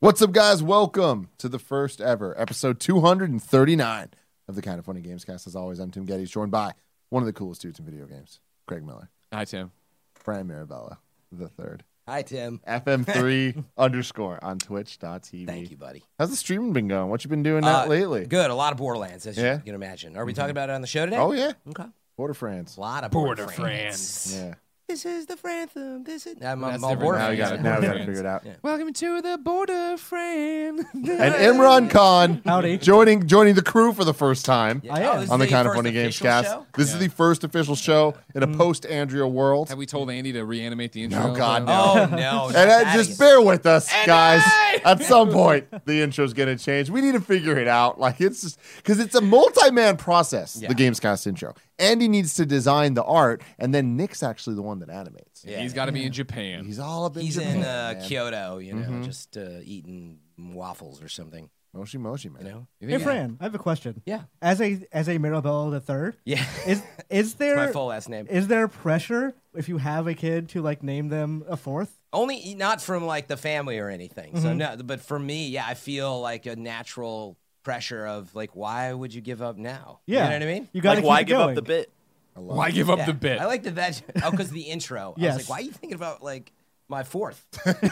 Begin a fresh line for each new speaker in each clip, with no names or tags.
What's up, guys? Welcome to the first ever episode 239 of the Kind of Funny Games Cast. As always, I'm Tim Geddes, joined by one of the coolest dudes in video games, Craig Miller.
Hi, Tim.
Fran Mirabella, the third.
Hi, Tim.
FM3 _ on twitch.tv.
Thank you, buddy.
How's the streaming been going? What you been doing lately?
Good. A lot of Borderlands, as
Yeah?
you can imagine. Are we talking about it on the show today?
Oh, yeah.
Okay.
Border France.
A lot of
Border
France.
Yeah.
This is the Frantham. This is... I'm
That's
all
different.
Border
Now we got
fans.
it. Now we got to
France.
figure it out.
Yeah.
Welcome to the Border Friend.
And Imran Khan,
Howdy.
joining the crew for the first time
Yeah.
I am.
this is
on the Kind of
first
Funny Games
official
Cast.
show?
This is the first official show in a post-Andrea world.
Have we told Andy to reanimate the intro?
No, God, no.
Oh, no.
And just bear with us, guys. At some point, the intro's going to change. We need to figure it out. Like, it's just because it's a multi-man process,
Yeah.
the Gamescast intro. Andy needs to design the art, and then Nick's actually the one that animates.
Yeah.
He's got to be in Japan.
He's all up in
He's
Japan,
in
man.
Kyoto, you know, just eating waffles or something,
Moshi Moshi, man.
you know?
You
Hey,
think-
Fran, I have a question.
Yeah.
As a Mirabella the third,
Yeah.
is
That's my
there
full last name.
is there pressure if you have a kid to like name them a fourth?
Only not from like the family or anything. So no, but for me, yeah, I feel like a natural pressure of like, why would you give up now?
Yeah,
You know what I mean?
You got to
Like, why
keep
give
going.
up the bit?
I love
Why
it.
give up
Yeah.
the bit?
I like that. Oh, because the intro. I
Yes.
was like, why are you thinking about like my fourth?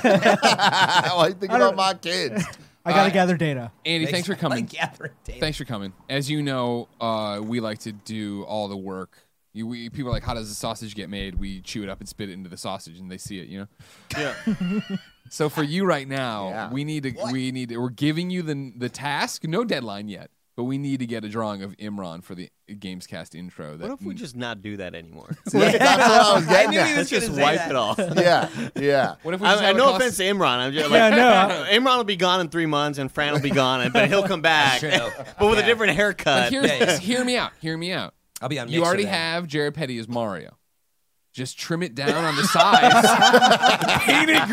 I think about my kids.
I got to gather data.
Andy, thanks for coming.
Like gathering data.
Thanks for coming. As you know, we like to do all the work. People are like, how does the sausage get made? We chew it up and spit it into the sausage, and they see it. You know.
Yeah.
So for you right now,
Yeah.
we're giving you the task. No deadline yet, but we need to get a drawing of Imran for the Gamescast intro.
What if we just not do that anymore?
See, that's what I was
I
getting
knew he
at.
was
Let's
gonna
just
say
wipe
that.
it off.
Yeah, yeah.
What if we just
I
have a
no
cost-
offense to Imran. I'm just like,
Yeah, no.
Imran will be gone in 3 months, and Fran will be gone, but he'll come back,
True.
but with a
Yeah.
different haircut.
But
Yeah.
hear me out. Hear me out.
I'll be on.
You
Mixer
already
then.
have Jared Petty as Mario. Just trim it down on the sides. Paint it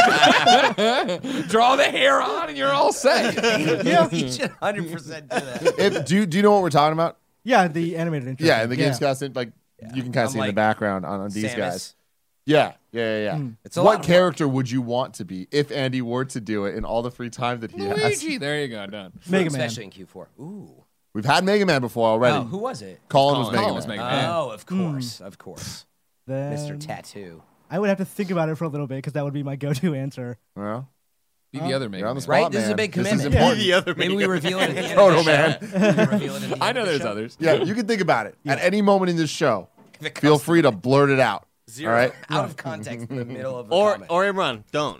green. Draw the hair on, and you're all set.
Yeah, you should 100% do that.
Do you know what we're talking about?
Yeah, the animated intro.
Yeah, in the Gamescast, like you can kind of
I'm
see in the
like
background on these
Samus.
guys. Yeah.
It's a lot
What
of
character would you want to be if Andy were to do it in all the free time that he has?
Luigi. There you go. Done.
Mega Man.
Especially in Q4. Ooh.
We've had Mega Man before already.
Oh, who was it?
Colin was
Colin
Mega
was
Man.
Mega Man.
Oh, of course. Of course.
Then
Mr. Tattoo.
I would have to think about it for a little bit because that would be my go-to answer.
Well,
Be the other Mega
you're on the
Man.
spot,
Right? This is a
man.
big
This is
commitment.
important.
the other
Maybe we
Mega
reveal it at the end
Proto
of the
Man.
show. Maybe we reveal it at the
I
end
know
of the
there's
show.
others.
Yeah, you can think about it. At any moment in this show,
If it
feel
comes
free to blurt it out.
Zero.
All right?
Out of context in the middle of the
or
comment.
Imran, don't.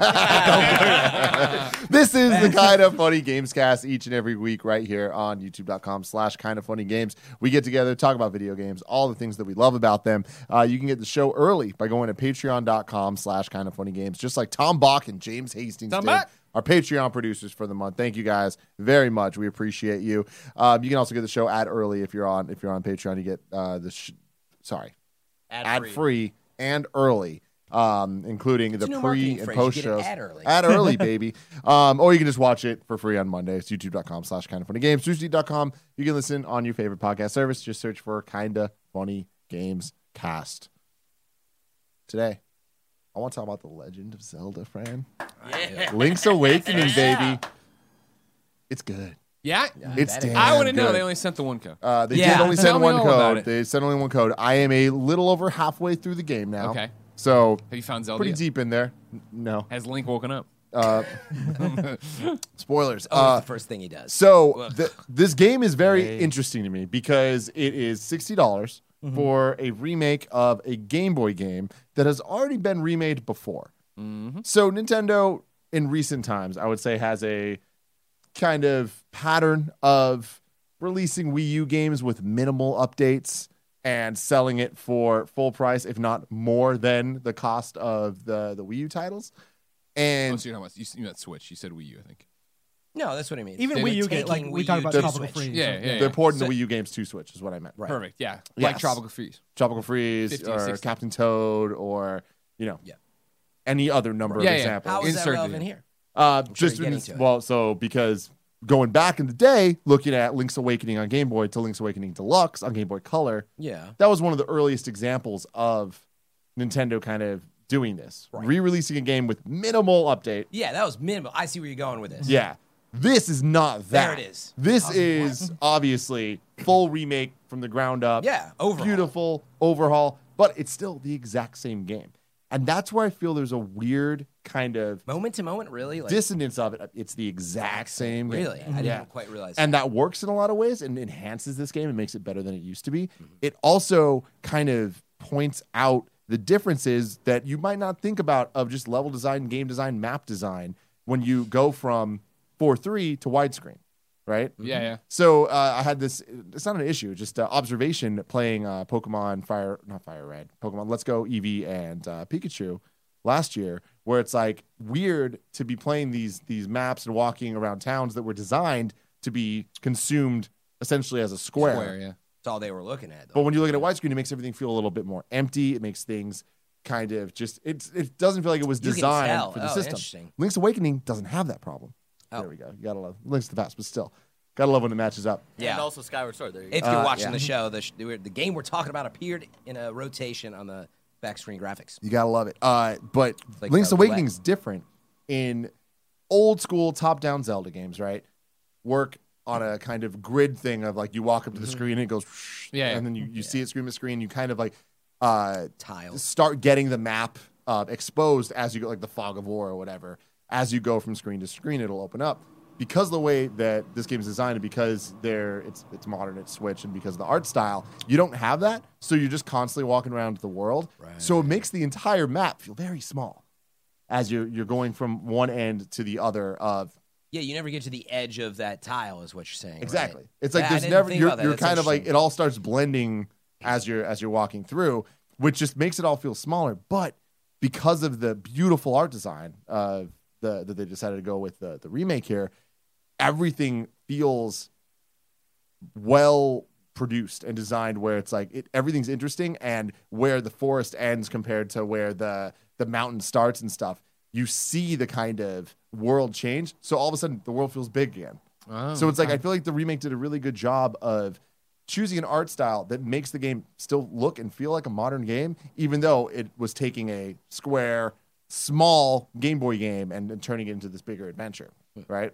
This is the Kind of Funny Games Cast each and every week right here on youtube.com/kindoffunnygames. We get together, talk about video games, all the things that we love about them. You can get the show early by going to patreon.com/kindoffunnygames, just like Tom Bach and James Hastings
Tom
did.
Bach.
Our Patreon producers for the month. Thank you guys very much. We appreciate you. You can also get the show ad early if you're on Patreon. You get ad free and early, including the
a new
pre
marketing
and
phrase.
post
You get it
shows.
ad early.
Ad early, baby. Or you can just watch it for free on Monday. It's youtube.com/kindoffunnygames. Tuesday.com. You can listen on your favorite podcast service. Just search for Kinda Funny Games Cast. Today, I want to talk about The Legend of Zelda, Fran.
Yeah.
Link's Awakening, baby. It's good.
Yeah.
It's
that is-
damn
I want to know.
good.
They only sent the one code.
They
Yeah.
did only
Tell
send
me
one
all about
code.
it.
They sent only one code. I am a little over halfway through the game now.
Okay.
So
Have you found Zelda?
pretty
yet?
deep in there. No.
Has Link woken up?
Spoilers.
Oh, it's the first thing he does.
So this game is very interesting to me because it is $60 for a remake of a Game Boy game that has already been remade before. So Nintendo, in recent times, I would say, has a kind of pattern of releasing Wii U games with minimal updates and selling it for full price, if not more than the cost of the Wii U titles. And
So you're talking about, you meant Switch. You said Wii U, I think.
No, that's what I mean.
Even
They
Wii U,
taking
like we
Wii
talk
U
about
to
Tropical
Switch.
Freeze.
Yeah, yeah.
they're porting
So-
the Wii U games to Switch, is what I meant.
Right.
Perfect. Yeah. Like
Yes.
Tropical Freeze.
Tropical Freeze
50 or
or
60.
Captain Toad or,
Yeah.
any other number
Yeah,
of
yeah.
examples.
How is that
Insert it
relevant
in.
here?
Just
you're getting to it.
well, so because going back in the day, looking at Link's Awakening on Game Boy to Link's Awakening Deluxe on Game Boy Color,
Yeah.
that was one of the earliest examples of Nintendo kind of doing this, re-releasing a game with minimal update.
Yeah, that was minimal. I see where you're going with this.
Yeah. This is not that.
There it is.
This is obviously full remake from the ground up.
Yeah, overhaul.
Beautiful overhaul, but it's still the exact same game. And that's where I feel there's a weird kind of
Moment to moment, really? Like,
dissonance of it. It's the exact same game.
really? I didn't quite realize
And that works in a lot of ways and enhances this game and makes it better than it used to be. It also kind of points out the differences that you might not think about of just level design, game design, map design when you go from 4:3 to widescreen, right?
Yeah.
So I had this, it's not an issue, just observation playing Pokemon Pokemon Let's Go Eevee and Pikachu last year, where it's like weird to be playing these maps and walking around towns that were designed to be consumed essentially as a square.
Yeah.
that's all they were looking at. Though.
But when you look at it widescreen, it makes everything feel a little bit more empty. It makes things kind of just, it doesn't feel like it was
You can
designed
tell.
for the
Oh,
system.
interesting.
Link's Awakening doesn't have that problem.
Oh.
There we go. You gotta love Link's the past, but still, gotta love when it matches up.
Yeah.
And also Skyward Sword. There you go.
If you're watching
yeah.
the show, the game we're talking about appeared in a rotation on the back screen graphics.
You gotta love it. But
like
Link's
a
Awakening
roulette.
is different in old school top-down Zelda games, right? Work on a kind of grid thing of like you walk up to the screen and it goes,
Yeah.
and then you see it screen to screen. You kind of like
Tiles.
start getting the map exposed as you go, like the Fog of War or whatever. As you go from screen to screen, it'll open up. Because of the way that this game is designed, and because it's modern, it's Switch, and because of the art style, you don't have that. So you're just constantly walking around the world.
Right.
So it makes the entire map feel very small as you're going from one end to the other of.
Yeah, you never get to the edge of that tile, is what you're saying.
Exactly.
Right?
It's like
Yeah, I
there's
didn't
never
think
you're
about that.
you're
That's
kind of like
interesting.
it all starts blending as you're walking through, which just makes it all feel smaller. But because of the beautiful art design that they decided to go with the remake here, everything feels well produced and designed where it's like everything's interesting, and where the forest ends compared to where the mountain starts and stuff, you see the kind of world change. So all of a sudden the world feels big again.
Oh,
So it's like I feel like the remake did a really good job of choosing an art style that makes the game still look and feel like a modern game, even though it was taking a square, small Game Boy game and turning it into this bigger adventure, right?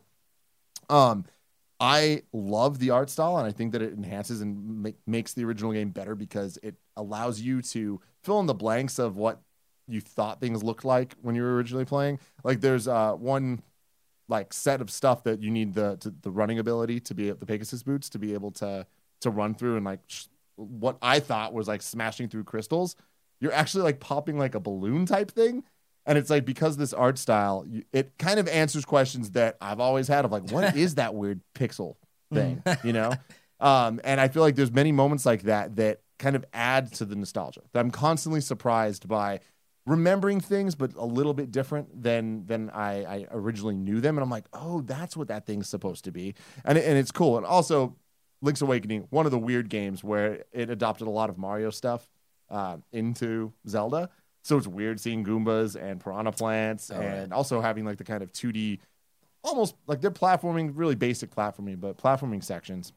I love the art style, and I think that it enhances and makes the original game better because it allows you to fill in the blanks of what you thought things looked like when you were originally playing. Like there's one like set of stuff that you need the running ability to be the Pegasus boots to be able to run through, and like what I thought was like smashing through crystals. You're actually like popping like a balloon type thing. And it's like, because this art style, it kind of answers questions that I've always had of like, what is that weird pixel thing, you know? And I feel like there's many moments like that kind of add to the nostalgia. That I'm constantly surprised by remembering things, but a little bit different than I originally knew them. And I'm like, oh, that's what that thing's supposed to be. And it's cool. And also, Link's Awakening, one of the weird games where it adopted a lot of Mario stuff into Zelda. So it's weird seeing Goombas and Piranha Plants and also having like the kind of 2D, almost like they're platforming, really basic platforming, but platforming sections.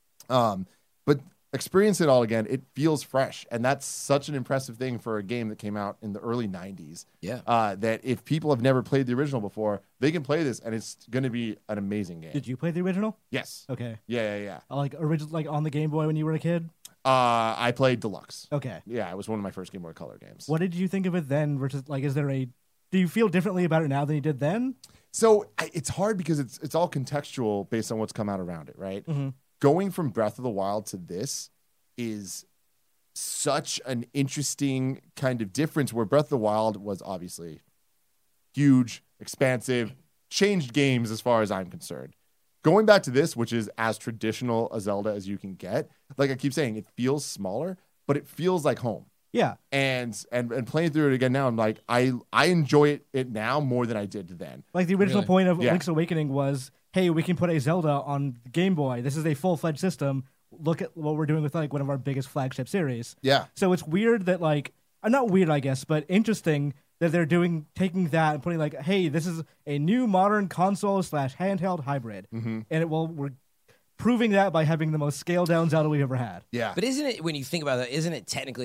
But experience it all again, it feels fresh. And that's such an impressive thing for a game that came out in the early 90s.
Yeah.
That if people have never played the original before, they can play this and it's going to be an amazing game.
Did you play the original?
Yes.
Okay.
Yeah.
Like original, like on the Game Boy when you were a kid.
I played Deluxe.
Okay.
Yeah, it was one of my first Game Boy Color games.
What did you think of it then? Versus, like, do you feel differently about it now than you did then?
So it's hard because it's all contextual based on what's come out around it, right?
Mm-hmm.
Going from Breath of the Wild to this is such an interesting kind of difference, where Breath of the Wild was obviously huge, expansive, changed games as far as I'm concerned. Going back to this, which is as traditional a Zelda as you can get, like I keep saying, it feels smaller, but it feels like home.
Yeah.
And playing through it again now, I'm like, I enjoy it now more than I did then.
Like the original
Really?
point of
Yeah.
Link's Awakening was, hey, we can put a Zelda on Game Boy. This is a full-fledged system. Look at what we're doing with like one of our biggest flagship series.
Yeah.
So it's weird that like, not weird, I guess, but interesting that they're taking that and putting like, hey, this is a new modern console/handheld hybrid, and we're proving that by having the most scaled down Zelda we've ever had.
Yeah.
But isn't it, when you think about that, isn't it technically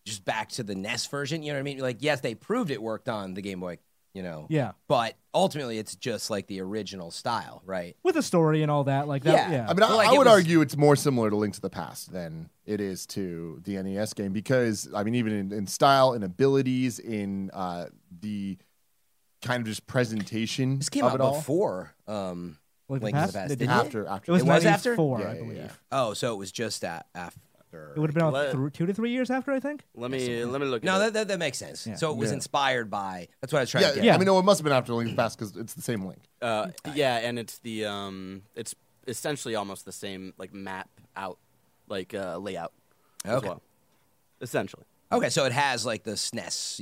just back to the NES version. You know what I mean? Like, yes, they proved it worked on the Game Boy.
Yeah.
But ultimately, it's just like the original style, right?
With a story and all that, like that.
Yeah.
Yeah.
I mean,
Well, like,
I
it
would
was-
argue it's more similar to Link to the Past than it is to the NES game because, I mean, even in style, in abilities, in the kind of just presentation
This came
of
out
it all.
before.
Like
Link to the Past.
Did
Did
it?
it?
After
It was
It was after?
94,
Yeah,
I
yeah,
believe.
yeah.
Oh, so it was just after.
It would have been
Let-
about 2 to 3 years after, I think.
Let me look.
No,
at it.
that makes sense.
Yeah.
So it was
Yeah.
inspired by. That's what I was trying
Yeah,
to get.
yeah.
at.
I mean, no, it must have been after Link to the Past because it's the same Link.
Yeah, and it's the it's essentially almost the same like map out like layout as
Okay.
well. Essentially.
Okay, so it has like the SNES,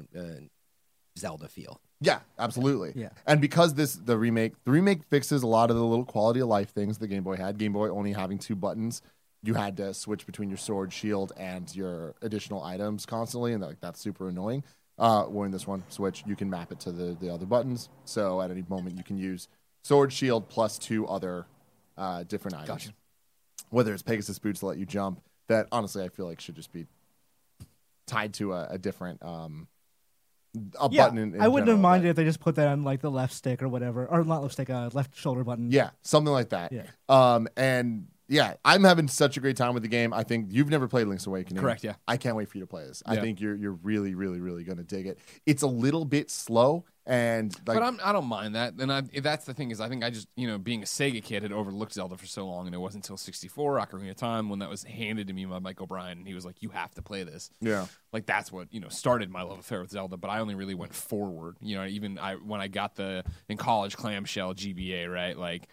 Zelda feel.
Yeah, absolutely.
Yeah.
And because the remake fixes a lot of the little quality of life things the Game Boy had. Game Boy only having 2 buttons, you had to switch between your sword, shield, and your additional items constantly, and that's super annoying. Where in this one, Switch, you can map it to the other buttons, so at any moment you can use sword, shield, plus 2 other different items.
Gotcha.
Whether it's Pegasus boots to let you jump, that honestly I feel like should just be tied to a different
Yeah,
button. In
I wouldn't have
general,
minded
but-
if they just put that on like the left stick or whatever, or not left stick, left shoulder button.
Yeah, something like that.
Yeah.
And yeah, I'm having such a great time with the game. I think you've never played Link's Awakening.
Correct, yeah.
I can't wait for you to play this. I
Yeah.
think you're really, really, really going to dig it. It's a little bit slow and like
But I don't mind that. And that's the thing is, I think I just, being a Sega kid, had overlooked Zelda for so long, and it wasn't until 64, Ocarina of Time, when that was handed to me by Mike O'Brien, and he was like, "You have to play this."
yeah.
Like that's what started my love affair with Zelda. But I only really went forward. Even when I got in college clamshell GBA, right? Like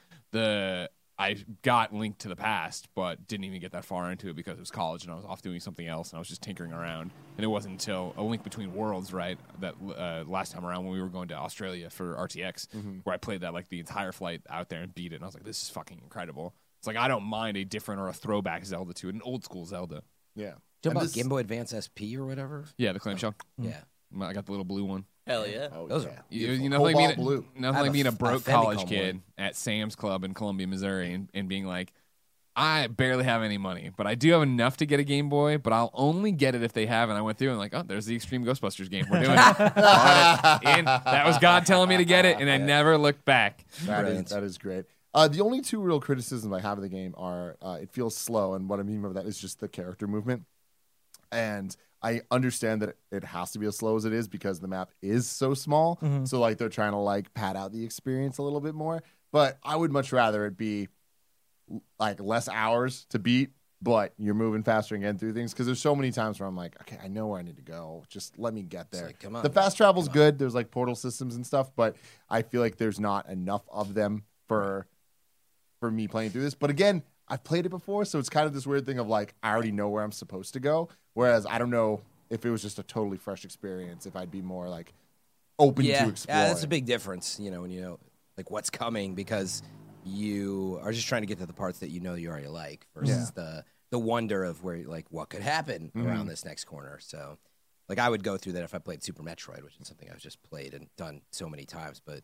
I got Link to the Past, but didn't even get that far into it because it was college and I was off doing something else and I was just tinkering around. And it wasn't until A Link Between Worlds, right, that last time around when we were going to Australia for RTX, where I played that like the entire flight out there and beat it. And I was like, this is fucking incredible. It's like I don't mind a different or a throwback Zelda to it, an old school Zelda.
Yeah.
Talking
And
about
this-
Game Boy Advance SP or whatever.
Yeah, the clamshell.
Yeah.
I got the little blue one.
Hell yeah.
Oh,
Those
yeah.
are
You know,
Cobalt
like
blue.
nothing
I have
like being a
a
broke
Famicom
college kid
one.
at Sam's Club in Columbia, Missouri, and being like, I barely have any money, but I do have enough to get a Game Boy, but I'll only get it if they have. And I went through and like, oh, there's the Extreme Ghostbusters game. We're doing it. Bought it. And that was God telling me to get it, and I never looked back.
Brilliant.
That is great. The only 2 real criticisms I have of the game are it feels slow, and what I mean by that is just the character movement. And I understand that it has to be as slow as it is because the map is so small. So like they're trying to like pad out the experience a little bit more. But I would much rather it be like less hours to beat, but you're moving faster and getting through things. Because there's so many times where I'm like, okay, I know where I need to go. Just let me get there.
like, come on,
the fast travel's good. There's like portal systems and stuff, but I feel like there's not enough of them for me playing through this. But again, I've played it before, so it's kind of this weird thing of like I already know where I'm supposed to go. Whereas I don't know if it was just a totally fresh experience, if I'd be more like open to explore.
Yeah, that's a big difference, when you know like what's coming because you are just trying to get to the parts that you already like versus the wonder of where like what could happen around this next corner. So like I would go through that if I played Super Metroid, which is something I've just played and done so many times. But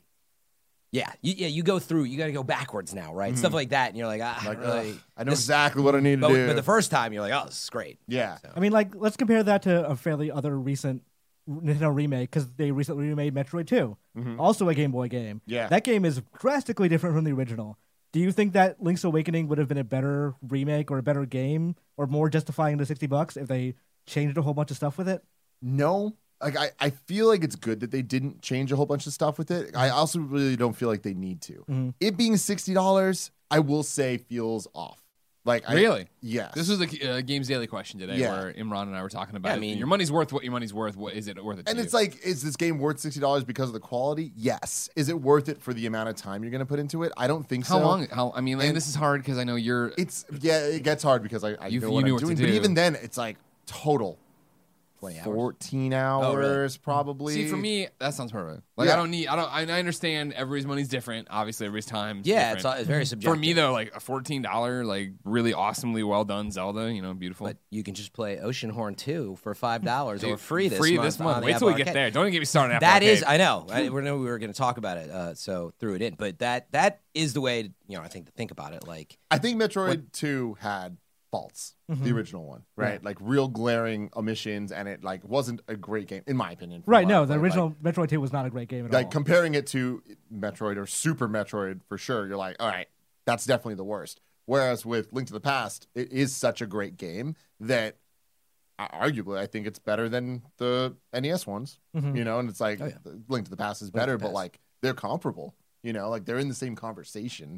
you go through, you got to go backwards now, right? Stuff like that, and you're like,
Like,
really,
I know exactly what I need to do.
But the first time, you're like, oh, this is great.
yeah.
So.
I mean, like, let's compare that to a fairly other recent Nintendo remake because they recently remade Metroid 2, also a Game Boy game.
Yeah.
That game is drastically different from the original. Do you think that Link's Awakening would have been a better remake or a better game or more justifying the $60 if they changed a whole bunch of stuff with it?
No. Like I feel like it's good that they didn't change a whole bunch of stuff with it. I also really don't feel like they need to. It being $60, I will say feels off. Like
Really?
Yes.
This was a Games Daily question today
Yeah.
where Imran and I were talking about
Yeah, I
it.
mean-
Your money's worth what your money's worth. What is it worth it to
And
you?
it's like, is this game worth $60 because of the quality? Yes. Is it worth it for the amount of time you're going to put into it? I don't think
how
so.
long? I mean,
And-
this is hard because I know you're.
It gets hard because I
You
know
knew
what I'm
what to
doing.
do.
But even then, it's like total
20 hours.
14 hours probably.
See, for me, that sounds perfect. Like,
Yeah.
I understand everybody's money's different. Obviously, everybody's time's
Yeah,
different.
it's very subjective.
For me, though, like a $14, like really awesomely well done Zelda, beautiful.
But you can just play Oceanhorn 2 for $5 or free this month. on the
Wait till we
Apple
get
Arcade.
there. Don't even get me started on Apple
That is,
Arcade.
I know. We were going to talk about it, so threw it in. But that is the way, I think to think about it. Like,
I think Metroid 2 had faults. The original one, right?
Yeah.
Like real glaring omissions, and it like wasn't a great game in my opinion. from
Right,
what
no,
I
the
played.
original Metroid 2 was not a great game at
Like
all.
comparing it to Metroid or Super Metroid for sure, you're like, all right, that's definitely the worst. Whereas with Link to the Past, it is such a great game that arguably I think it's better than the NES ones. You know, and it's like Link to the Past is better, but like they're comparable. You know, like they're in the same conversation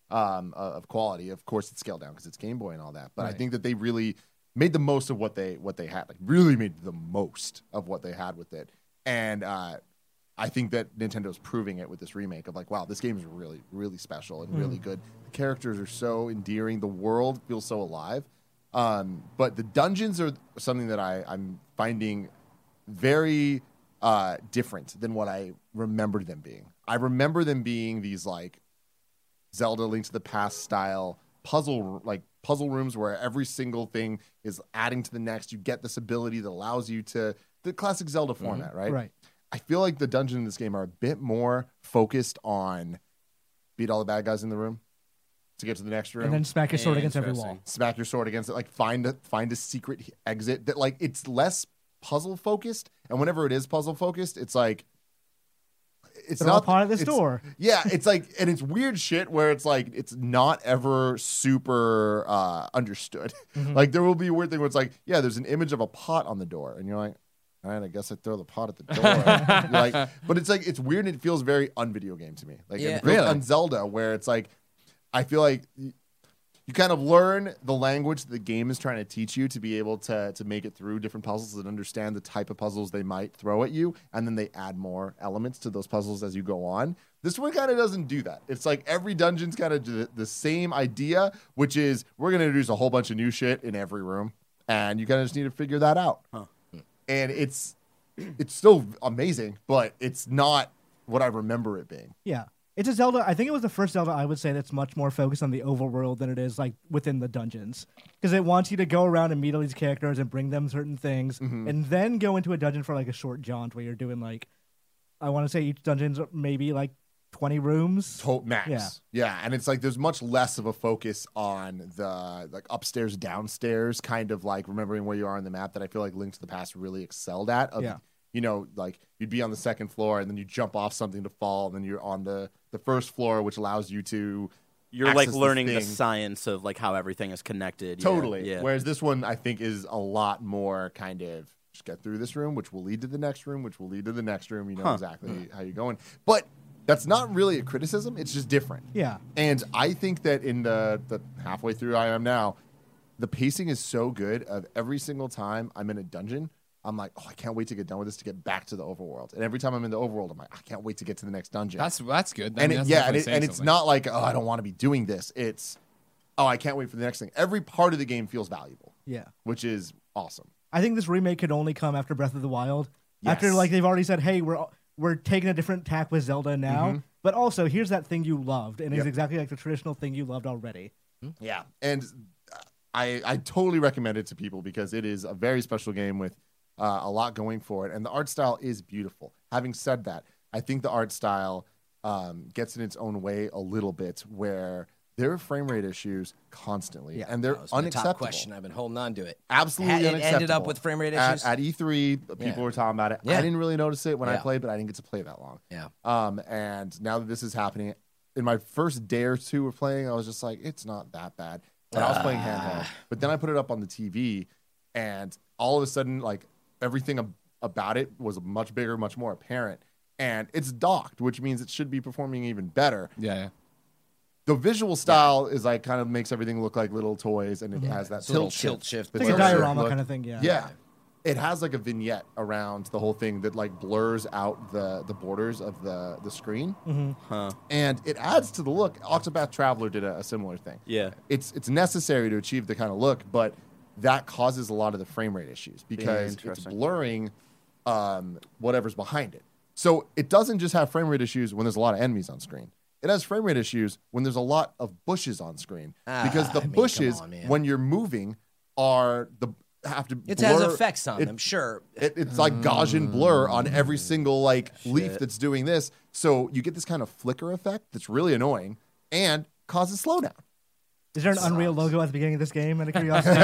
of quality. Of course, it's scaled down because it's Game Boy and all that. But I think that they really made the most of what they had. Like really made the most of what they had with it. And I think that Nintendo's proving it with this remake of like, wow, this game is really, really special and really good. The characters are so endearing. The world feels so alive. But the dungeons are something that I'm finding very different than what I remembered them being. I remember them being these like Zelda Link to the Past style puzzle rooms where every single thing is adding to the next. You get this ability that allows you to the classic Zelda format, right?
Right.
I feel like the dungeons in this game are a bit more focused on beat all the bad guys in the room to get to the next room,
And then smack your sword against every wall.
Interesting.
smack your sword against it, like find a secret exit that like it's less puzzle focused. And whenever it is puzzle focused, it's like it's
They're all
not
part of this
it's-
door.
Yeah, it's like, and it's weird shit where it's like it's not ever super understood. Like there will be a weird thing where it's like, yeah, there's an image of a pot on the door, and you're like, all right, I guess I throw the pot at the door. You're like, but it's like it's weird. And it feels very un-video game to me. Like
Yeah.
it feels on Zelda, where it's like I feel like you kind of learn the language that the game is trying to teach you to be able to make it through different puzzles and understand the type of puzzles they might throw at you, and then they add more elements to those puzzles as you go on. This one kind of doesn't do that. It's like every dungeon's kind of the same idea, which is we're going to introduce a whole bunch of new shit in every room, and you kind of just need to figure that out. And it's still amazing, but it's not what I remember it being.
Yeah. It's a Zelda. I think it was the first Zelda I would say that's much more focused on the overworld than it is like within the dungeons, because it wants you to go around and meet all these characters and bring them certain things, and then go into a dungeon for like a short jaunt where you're doing like, I want to say each dungeon's maybe like 20 rooms.
Max. Yeah, and it's like there's much less of a focus on the like upstairs, downstairs kind of like remembering where you are on the map that I feel like Link to the Past really excelled at.
Yeah.
You know, like you'd be on the second floor and then you jump off something to fall, and then you're on the first floor, which allows you to
You're like
access
learning
the
the
thing.
science of like how everything is connected.
Totally.
Yeah.
Whereas this one, I think, is a lot more kind of just get through this room, which will lead to the next room, which will lead to the next room. You know exactly how you're going. But that's not really a criticism. It's just different.
Yeah.
And I think that in the halfway through I am now, the pacing is so good of every single time I'm in a dungeon, I'm like, oh, I can't wait to get done with this to get back to the overworld. And every time I'm in the overworld, I'm like, I can't wait to get to the next dungeon.
That's good.
And
that's
it's
definitely saying
not like, oh, I don't want to be doing this. It's, oh, I can't wait for the next thing. Every part of the game feels valuable,
Yeah.
which is awesome.
I think this remake could only come after Breath of the Wild.
Yes.
After like they've already said, hey, we're taking a different tack with Zelda now, but also here's that thing you loved, and it's
Yep.
exactly like the traditional thing you loved already.
Yeah. And I totally recommend it to people because it is a very special game with a lot going for it. And the art style is beautiful. Having said that, I think the art style gets in its own way a little bit where there are frame rate issues constantly, and they're
That was my
unacceptable.
top question. I've been holding on to it.
Absolutely
It
unacceptable.
ended up with frame rate issues.
At E3, people
Yeah.
were talking about it.
Yeah.
I didn't really notice it when I
Yeah.
played, but I didn't get to play that long.
Yeah.
And now that this is happening, in my first day or two of playing, I was just like, it's not that bad. But I was playing handheld. But then I put it up on the TV, and all of a sudden, like everything about it was much bigger, much more apparent. And it's docked, which means it should be performing even better.
Yeah.
The visual style is like kind of makes everything look like little toys, and it has that
It's a little
tilt
shift.
The
It's like a
tilt shift
diorama
look.
kind of thing, yeah.
Yeah. It has like a vignette around the whole thing that like blurs out the borders of the screen. And it adds to the look. Octopath Traveler did a similar thing.
Yeah.
It's necessary to achieve the kind of look, but that causes a lot of the frame rate issues because it's
interesting.
blurring whatever's behind it. So it doesn't just have frame rate issues when there's a lot of enemies on screen. It has frame rate issues when there's a lot of bushes on screen because the
I mean,
bushes,
come on, man.
when you're moving, have to
It
blur.
has effects on
it-
them, sure.
It's like Gaussian blur on every single like leaf that's doing this. So you get this kind of flicker effect that's really annoying and causes slowdown.
Is there an Unreal logo at the beginning of this game? Out of curiosity.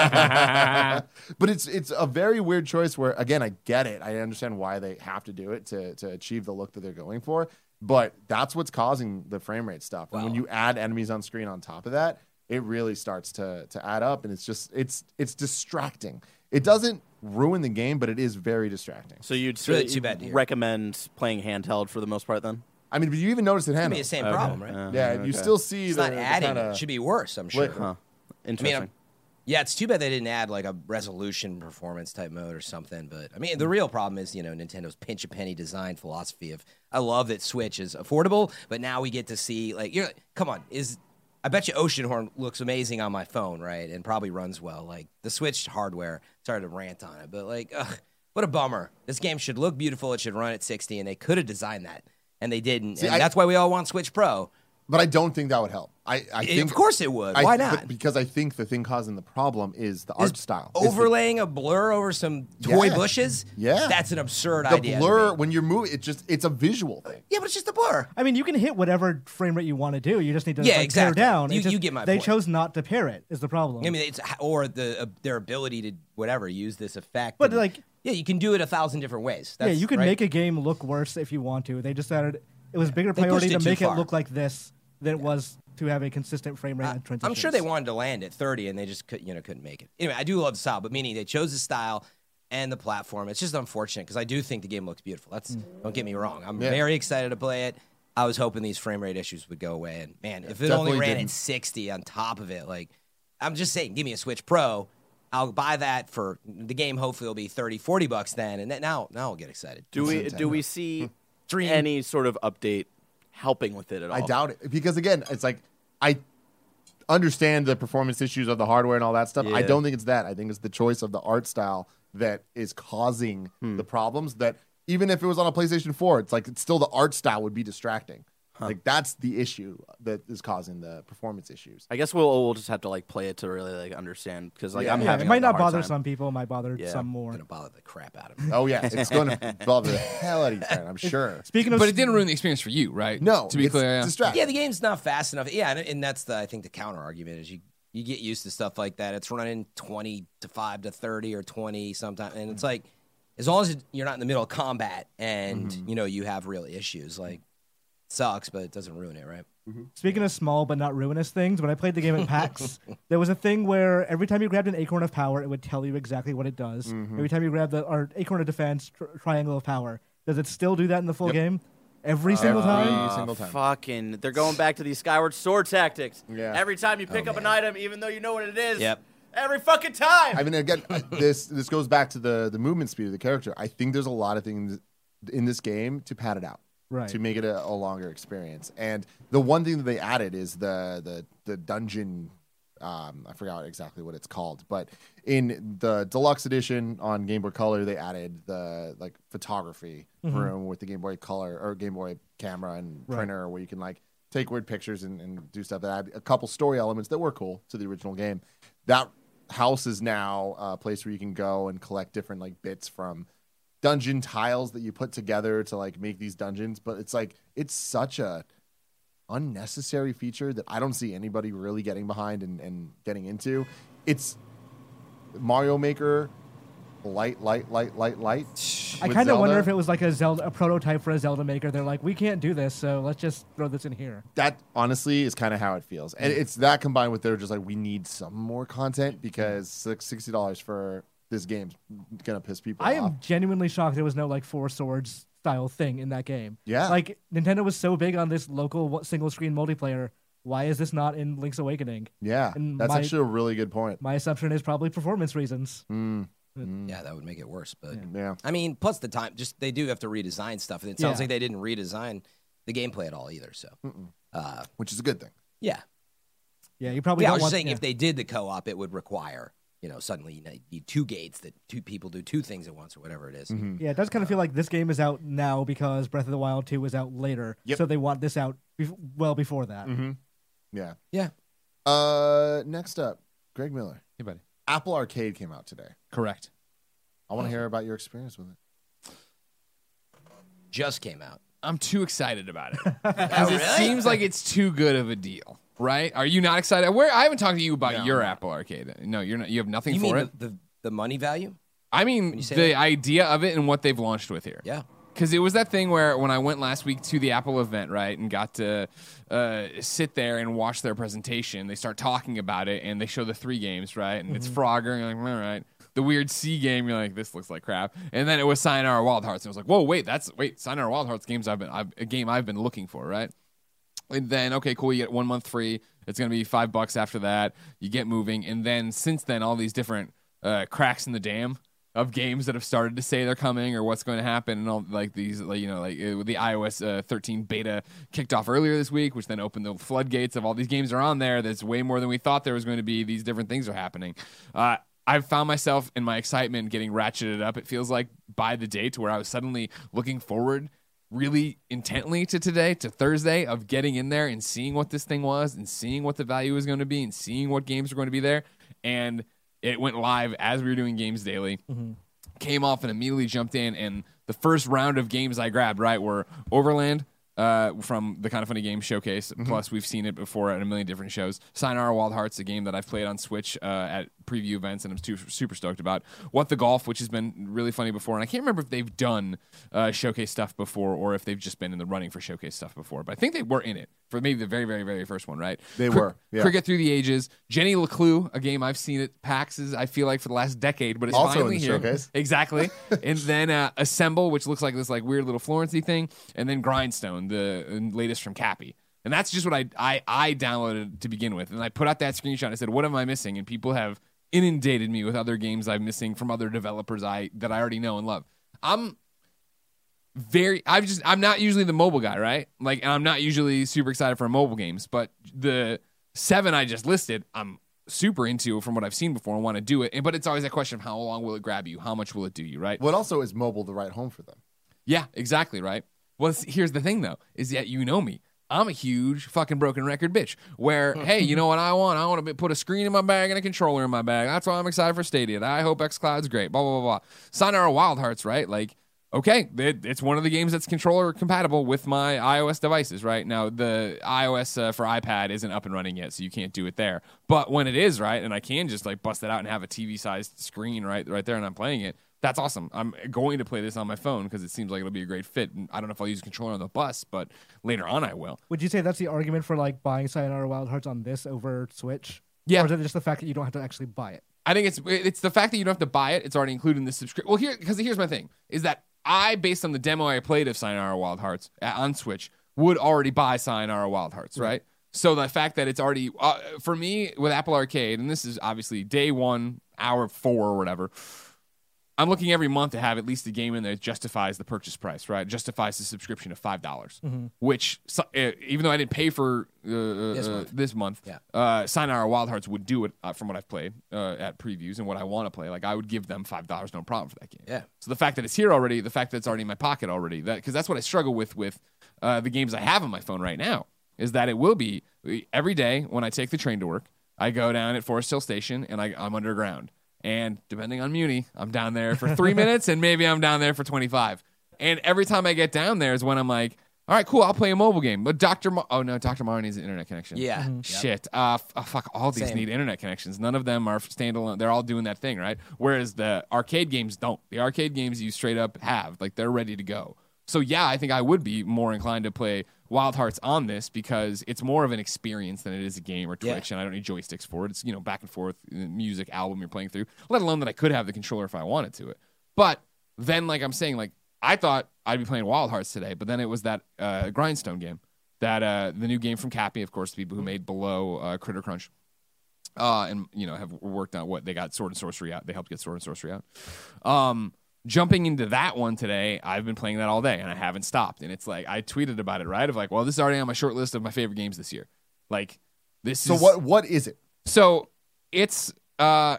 But it's a very weird choice where, again, I get it. I understand why they have to do it to achieve the look that they're going for. But that's what's causing the frame rate stuff. And when you add enemies on screen on top of that, it really starts to add up. And it's distracting. It doesn't ruin the game, but it is very distracting.
So you'd
really too bad to hear.
recommend playing handheld for the most part then?
I mean, but you even notice it
It's
handheld.
gonna be the same problem, right?
Yeah, you still see
It's
the,
not adding
kinda,
it. It should be worse, I'm sure.
Huh. Interesting.
Yeah, it's too bad they didn't add like a resolution performance type mode or something. But I mean, the real problem is, Nintendo's pinch a penny design philosophy of, I love that Switch is affordable, but now we get to see come on, I bet you Oceanhorn looks amazing on my phone, right? And probably runs well. Like the Switch hardware, sorry to rant on it, but what a bummer. This game should look beautiful. It should run at 60, and they could have designed that, and they didn't.
See,
and that's why we all want Switch Pro.
But I don't think that would help. I think,
of course it would. Why not?
Because I think the thing causing the problem is the art style. It's
Overlaying a blur over some toy bushes?
Yeah.
That's an absurd
the
idea.
blur
to me.
when you're moving. It's a visual thing.
Yeah, but it's just a blur.
I mean, you can hit whatever frame rate you want to do. You just need to
Yeah,
tear
exactly.
down.
You-
It's just
you get my
They
point.
chose not to pair it. Is the problem?
I mean, or their ability to use this effect.
But,
and- yeah, you can do it 1,000 different ways.
yeah, you can
right?
make a game look worse if you want to. They decided it was bigger
They
priority
pushed
to
it
make
too
it
far.
look like this than it was to have a consistent frame rate and transitions.
I'm sure they wanted to land at 30, and they just couldn't make it. Anyway, I do love the style, but meaning they chose the style and the platform. It's just unfortunate because I do think the game looks beautiful. Don't get me wrong. I'm very excited to play it. I was hoping these frame rate issues would go away, and man, if it only
definitely
ran
didn't.
at 60 on top of it, I'm just saying, give me a Switch Pro. I'll buy that for the game. Hopefully, it'll be $30-$40 then, and now I'll get excited.
Do we see
Dream.
any sort of update helping with it at all?
I doubt it because again, it's like I understand the performance issues of the hardware and all that stuff. I
Yeah.
don't think it's that. I think it's the choice of the art style that is causing the problems. That even if it was on a PlayStation 4, it's still the art style would be distracting. Like that's the issue that is causing the performance issues.
I guess we'll just have to play it to really understand because I'm
Yeah,
having
it
a
might not
hard
bother
time.
some people. It might bother some
I'm
more.
gonna bother the crap out of me.
Oh yeah, it's going to bother the hell out of you, Fran, I'm sure.
Speaking of,
But it didn't ruin the experience for you, right?
No,
To be
it's
clear, yeah.
distracting.
Yeah, the game's not fast enough. Yeah, and that's I think the counter argument is you get used to stuff like that. It's running 25 to 30 or 20 sometimes, and it's like as long as you're not in the middle of combat and you have real issues, sucks, but it doesn't ruin it, right?
Speaking of small but not ruinous things, when I played the game at PAX, there was a thing where every time you grabbed an Acorn of Power, it would tell you exactly what it does. Every time you grab the Acorn of Defense, Triangle of Power, does it still do that in the full game? Every single time?
single time.
Fucking, they're going back to these Skyward Sword tactics.
Yeah.
Every time you pick up an item, even though you know what it is.
Yep.
Every fucking time.
I mean, again, this goes back to the movement speed of the character. I think there's a lot of things in this game to pad it out,
Right.
to make it a longer experience. And the one thing that they added is the dungeon. I forgot exactly what it's called, but in the deluxe edition on Game Boy Color, they added the photography room with the Game Boy Color or Game Boy camera and printer, where you can take weird pictures and do stuff. That add a couple story elements that were cool to the original game. That house is now a place where you can go and collect different bits from dungeon tiles that you put together to make these dungeons. But it's such a unnecessary feature that I don't see anybody really getting behind and getting into. It's Mario Maker light.
I
with
kind of wonder
Zelda.
if it was a prototype for a Zelda Maker. They're like, we can't do this, so let's just throw this in here.
That honestly is kind of how it feels. And it's that combined with they're just we need some more content because $60 for this game's gonna piss people
I
off.
am genuinely shocked there was no Four Swords style thing in that game.
Yeah.
Nintendo was so big on this local single screen multiplayer. Why is this not in Link's Awakening?
Yeah,
And
that's
my-
actually a really good point.
My assumption is probably performance reasons.
Yeah, that would make it worse. But
Yeah.
I mean, plus the time, just they do have to redesign stuff, and it sounds like they didn't redesign the gameplay at all either. So,
Which is a good thing.
yeah,
Yeah, you probably
I
don't
was
want.
just saying if they did the co-op, it would require suddenly you need two gates that two people do two things at once or whatever it is.
Yeah, it does kind of feel like this game is out now because Breath of the Wild 2 was out later.
Yep.
So they want this out well before that.
Yeah.
Yeah.
Next up, Greg Miller.
Hey, buddy.
Apple Arcade came out today.
Correct.
I want to hear about your experience with it.
Just came out.
I'm too excited about it. 'Cause it
really?
seems like it's too good of a deal. right? Are you not excited? I haven't talked to you about your Apple Arcade. No, you're not. You have nothing
You
for
mean
it.
the money value?
I mean, the idea of it and what they've launched with here.
Yeah.
Because it was that thing where when I went last week to the Apple event, right, and got to sit there and watch their presentation, they start talking about it, and they show the 3 games, right? And it's Frogger, and you're like, all right. The weird C game, you're like, this looks like crap. And then it was Sayonara Wild Hearts, and I was like, whoa, wait, Sayonara Wild Hearts a game I've been looking for, right? And then, okay, cool, you get 1 month free. It's going to be $5 after that. You get moving. And then since then, all these different cracks in the dam of games that have started to say they're coming or what's going to happen, and all like these, like, you know, like the iOS 13 beta kicked off earlier this week, which then opened the floodgates of all these games are on there. That's way more than we thought there was going to be. These different things are happening. I've found myself in my excitement getting ratcheted up, it feels like, by the day to where I was suddenly looking forward really intently to today, to Thursday, of getting in there and seeing what this thing was and seeing what the value was going to be and seeing what games were going to be there. And it went live as we were doing Games Daily, came off and immediately jumped in. And the first round of games I grabbed, right, were Overland, from the Kind of Funny Games Showcase. Plus, we've seen it before at a million different shows. Sayonara Wild Hearts, a game that I've played on Switch at preview events, and I'm super stoked about. What the Golf, which has been really funny before, and I can't remember if they've done showcase stuff before or if they've just been in the running for showcase stuff before. But I think they were in it for maybe the very, very, very first one, right?
They were. Yeah.
Cricket Through the Ages, Jenny LeClue, a game I've seen at PAX, I feel like, for the last decade, but it's
also
finally
in the
here.
showcase.
Exactly. And then Assemble, which looks like this like weird little Florency thing, and then Grindstone, the latest from Cappy. And that's just what I downloaded to begin with. And I put out that screenshot. I said, what am I missing? And people have inundated me with other games I'm missing from other developers that I already know and love. I'm not usually the mobile guy, right? Like, and I'm not usually super excited for mobile games, but the 7 I just listed, I'm super into from what I've seen before and want to do it. But it's always that question of how long will it grab you? How much will it do you, right?
What also is mobile the right home for them?
Yeah, exactly, right? Well, here's the thing, though, is that you know me. I'm a huge fucking broken record bitch where, hey, you know what I want? I want to put a screen in my bag and a controller in my bag. That's why I'm excited for Stadia. I hope xCloud's great, blah, blah, blah, blah. Sayonara Wild Hearts, right? Like, okay, it's one of the games that's controller compatible with my iOS devices, right? Now, the iOS for iPad isn't up and running yet, so you can't do it there. But when it is, right, and I can just like bust it out and have a TV-sized screen right there and I'm playing it, that's awesome. I'm going to play this on my phone because it seems like it'll be a great fit. And I don't know if I'll use a controller on the bus, but later on I will.
Would you say that's the argument for like buying Sayonara Wild Hearts on this over Switch?
Yeah.
Or is it just the fact that you don't have to actually buy it?
I think it's the fact that you don't have to buy it. It's already included in the subscription. Well, here's my thing, is that I, based on the demo I played of Sayonara Wild Hearts on Switch, would already buy Sayonara Wild Hearts, right? So the fact that it's already, for me, with Apple Arcade, and this is obviously day 1, hour 4 or whatever, I'm looking every month to have at least a game in there that justifies the purchase price, right? Justifies the subscription of $5, which, even though I didn't pay for this month, Sayonara Wild Hearts would do it from what I've played at previews and what I want to play. Like, I would give them $5, no problem for that game.
Yeah.
So the fact that it's here already, the fact that it's already in my pocket already, because that's what I struggle with the games I have on my phone right now, is that it will be every day when I take the train to work, I go down at Forest Hill Station and I'm underground. And depending on Muni, I'm down there for 3 minutes and maybe I'm down there for 25. And every time I get down there is when I'm like, all right, cool, I'll play a mobile game. But Dr. Mario needs an internet connection.
Yeah.
Shit. Fuck, all these need internet connections. None of them are standalone. They're all doing that thing, right? Whereas the arcade games don't. The arcade games you straight up have. Like, they're ready to go. So, yeah, I think I would be more inclined to play Wild Hearts on this because it's more of an experience than it is a game or Twitch, and I don't need joysticks for it. It's, back and forth music album you're playing through, let alone that I could have the controller if I wanted to it. But then, like I'm saying, like, I thought I'd be playing Wild Hearts today, but then it was that Grindstone game, that the new game from Cappy, of course, the people who made Below, Critter Crunch, and, have worked on what they got Sword and Sorcery out. They helped get Sword and Sorcery out. Jumping into that one today, I've been playing that all day, and I haven't stopped. And it's like, I tweeted about it, right? Of like, well, this is already on my short list of my favorite games this year. Like, this is...
So what is it?
So, it's... what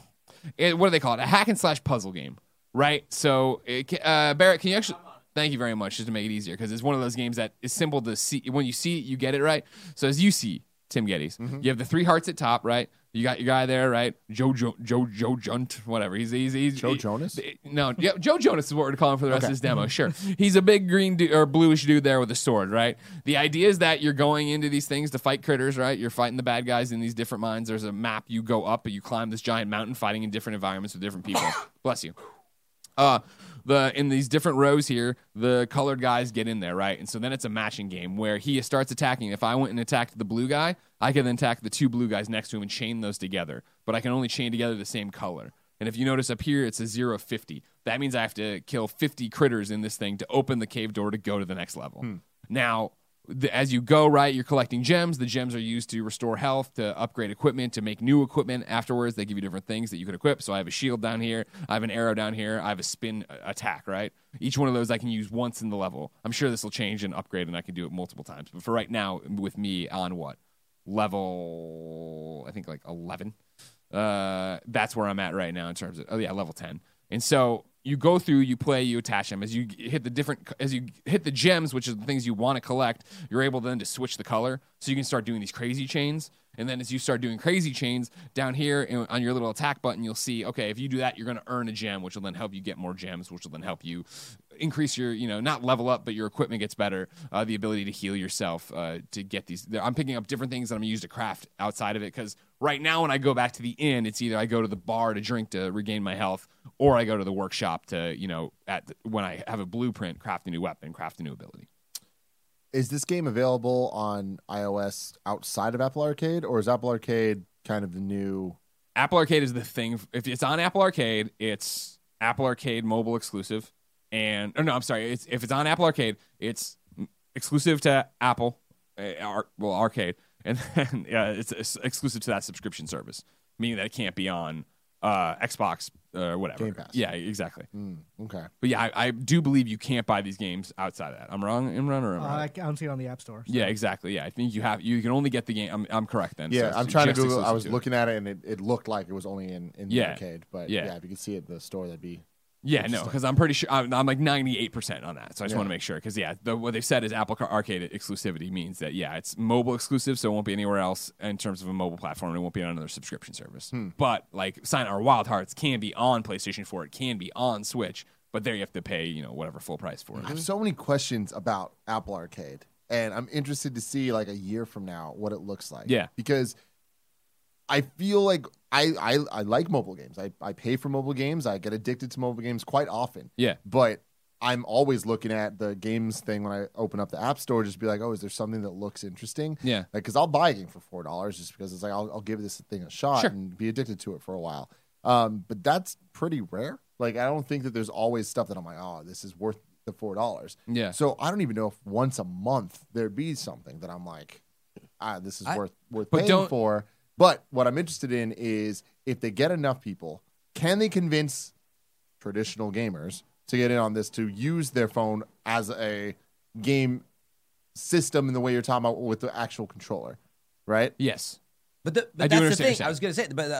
do they call it? A hack and slash puzzle game, right? So, Barrett, can you actually... Thank you very much, just to make it easier, because it's one of those games that is simple to see. When you see it, you get it, right? So, as you see, Tim Geddes, you have the 3 hearts at top, right? You got your guy there, right? Joe Junt, whatever. He's
Joe Jonas?
No, yeah, Joe Jonas is what we're calling for the rest of this demo. Sure, he's a big green or bluish dude there with a sword, right? The idea is that you're going into these things to fight critters, right? You're fighting the bad guys in these different mines. There's a map you go up, but you climb this giant mountain, fighting in different environments with different people. Bless you. In these different rows here, the colored guys get in there, right? And so then it's a matching game where he starts attacking. If I went and attacked the blue guy, I can then attack the two blue guys next to him and chain those together. But I can only chain together the same color. And if you notice up here, it's a 0 of 50. That means I have to kill 50 critters in this thing to open the cave door to go to the next level. Now, as you go, right, you're collecting gems. The gems are used to restore health, to upgrade equipment, to make new equipment. Afterwards, they give you different things that you can equip. So I have a shield down here. I have an arrow down here. I have a spin attack, right? Each one of those I can use once in the level. I'm sure this will change and upgrade, and I can do it multiple times. But for right now, with me on what? Level, I think like 11. That's where I'm at right now in terms of, level 10. And so you go through, you play, you attach them. As you hit the gems, which are the things you want to collect, you're able then to switch the color. So you can start doing these crazy chains. And then as you start doing crazy chains, down here on your little attack button, you'll see, okay, if you do that, you're going to earn a gem, which will then help you get more gems, which will then help you increase your, not level up, but your equipment gets better, the ability to heal yourself, to get these. I'm picking up different things that I'm going to use to craft outside of it, because right now when I go back to the inn, it's either I go to the bar to drink to regain my health, or I go to the workshop to, when I have a blueprint, craft a new weapon, craft a new ability.
Is this game available on iOS outside of Apple Arcade, or is Apple Arcade kind of the new...
Apple Arcade is the thing. If it's on Apple Arcade, it's Apple Arcade mobile exclusive. If it's on Apple Arcade, it's exclusive to Apple, Arcade, and then it's exclusive to that subscription service, meaning that it can't be on Xbox or whatever.
Game Pass.
Yeah, exactly.
Okay.
But yeah, I do believe you can't buy these games outside of that. I'm wrong, Imran, or am I?
I don't see it on the App Store. So.
Yeah, exactly. Yeah, I think you can only get the game. I'm correct then.
Yeah,
So
I'm
it's
trying to
just
Google. I was
exclusive to it.
looking at it, and it looked like it was only in the arcade. But yeah, if you could see it in the store, that'd be...
Yeah, no, because I'm pretty sure I'm like 98% on that. So I just want to make sure, because what they've said is Apple Arcade exclusivity means that it's mobile exclusive, so it won't be anywhere else in terms of a mobile platform. It won't be on another subscription service. But like or Wild Hearts can be on PlayStation 4, it can be on Switch, but there you have to pay whatever full price for it.
I have so many questions about Apple Arcade, and I'm interested to see like a year from now what it looks like.
Yeah,
because I feel like I like mobile games. I pay for mobile games. I get addicted to mobile games quite often.
Yeah.
But I'm always looking at the games thing when I open up the App Store, just be like, oh, is there something that looks interesting?
Yeah.
Like, because I'll buy a game for $4 just because it's like, I'll give this thing a shot and be addicted to it for a while. But that's pretty rare. Like, I don't think that there's always stuff that I'm like, oh, this is worth the $4.
Yeah.
So I don't even know if once a month there'd be something that I'm like, this is worth paying for. But what I'm interested in is if they get enough people, can they convince traditional gamers to get in on this, to use their phone as a game system in the way you're talking about with the actual controller, right?
Yes.
But that's the thing. I was going to say, but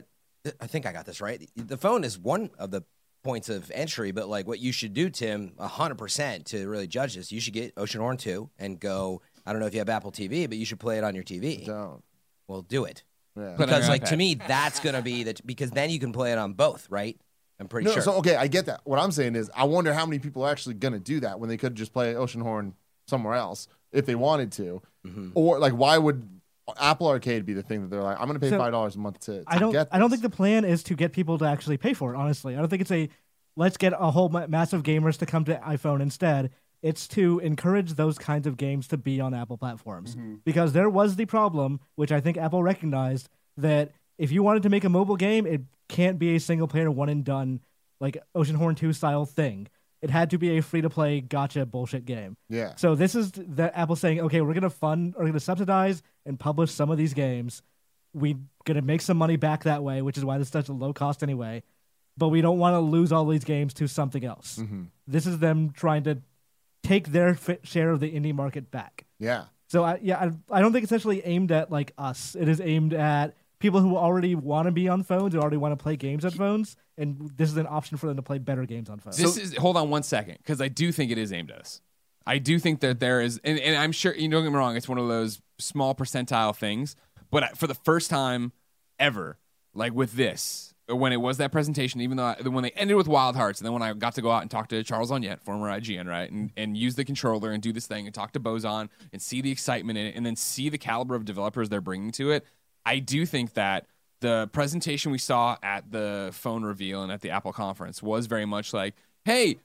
I think I got this right. The phone is one of the points of entry, but like what you should do, Tim, 100% to really judge this, you should get Oceanhorn 2 and go, I don't know if you have Apple TV, but you should play it on your TV.
I don't.
Well, do it.
Yeah.
Because, like, to me, that's going to be because then you can play it on both, right? I'm pretty sure.
So, okay, I get that. What I'm saying is I wonder how many people are actually going to do that when they could just play Oceanhorn somewhere else if they wanted to. Mm-hmm. Or, like, why would Apple Arcade be the thing that they're like, I'm going to pay $5 a month to get this?
I don't think the plan is to get people to actually pay for it, honestly. I don't think it's let's get a whole mass of gamers to come to iPhone instead. It's to encourage those kinds of games to be on Apple platforms. Mm-hmm. Because there was the problem, which I think Apple recognized, that if you wanted to make a mobile game, it can't be a single-player one-and-done, like Oceanhorn 2 style thing. It had to be a free-to-play gotcha bullshit game.
Yeah.
So this is the Apple saying, okay, we're going to subsidize and publish some of these games. We're going to make some money back that way, which is why this is such a low cost anyway. But we don't want to lose all these games to something else. Mm-hmm. This is them trying to take their share of the indie market back.
Yeah.
So I don't think it's actually aimed at like us. It is aimed at people who already want to be on phones, who already want to play games on phones, and this is an option for them to play better games on phones.
Hold on one second, because I do think it is aimed at us. I do think that there is, and I'm sure, don't get me wrong, it's one of those small percentile things, but for the first time, ever, like with this, when it was that presentation, even though when they ended with Wild Hearts, and then when I got to go out and talk to Charles Onyett, former IGN, right, and use the controller and do this thing and talk to Bozon and see the excitement in it and then see the caliber of developers they're bringing to it, I do think that the presentation we saw at the phone reveal and at the Apple conference was very much like, hey,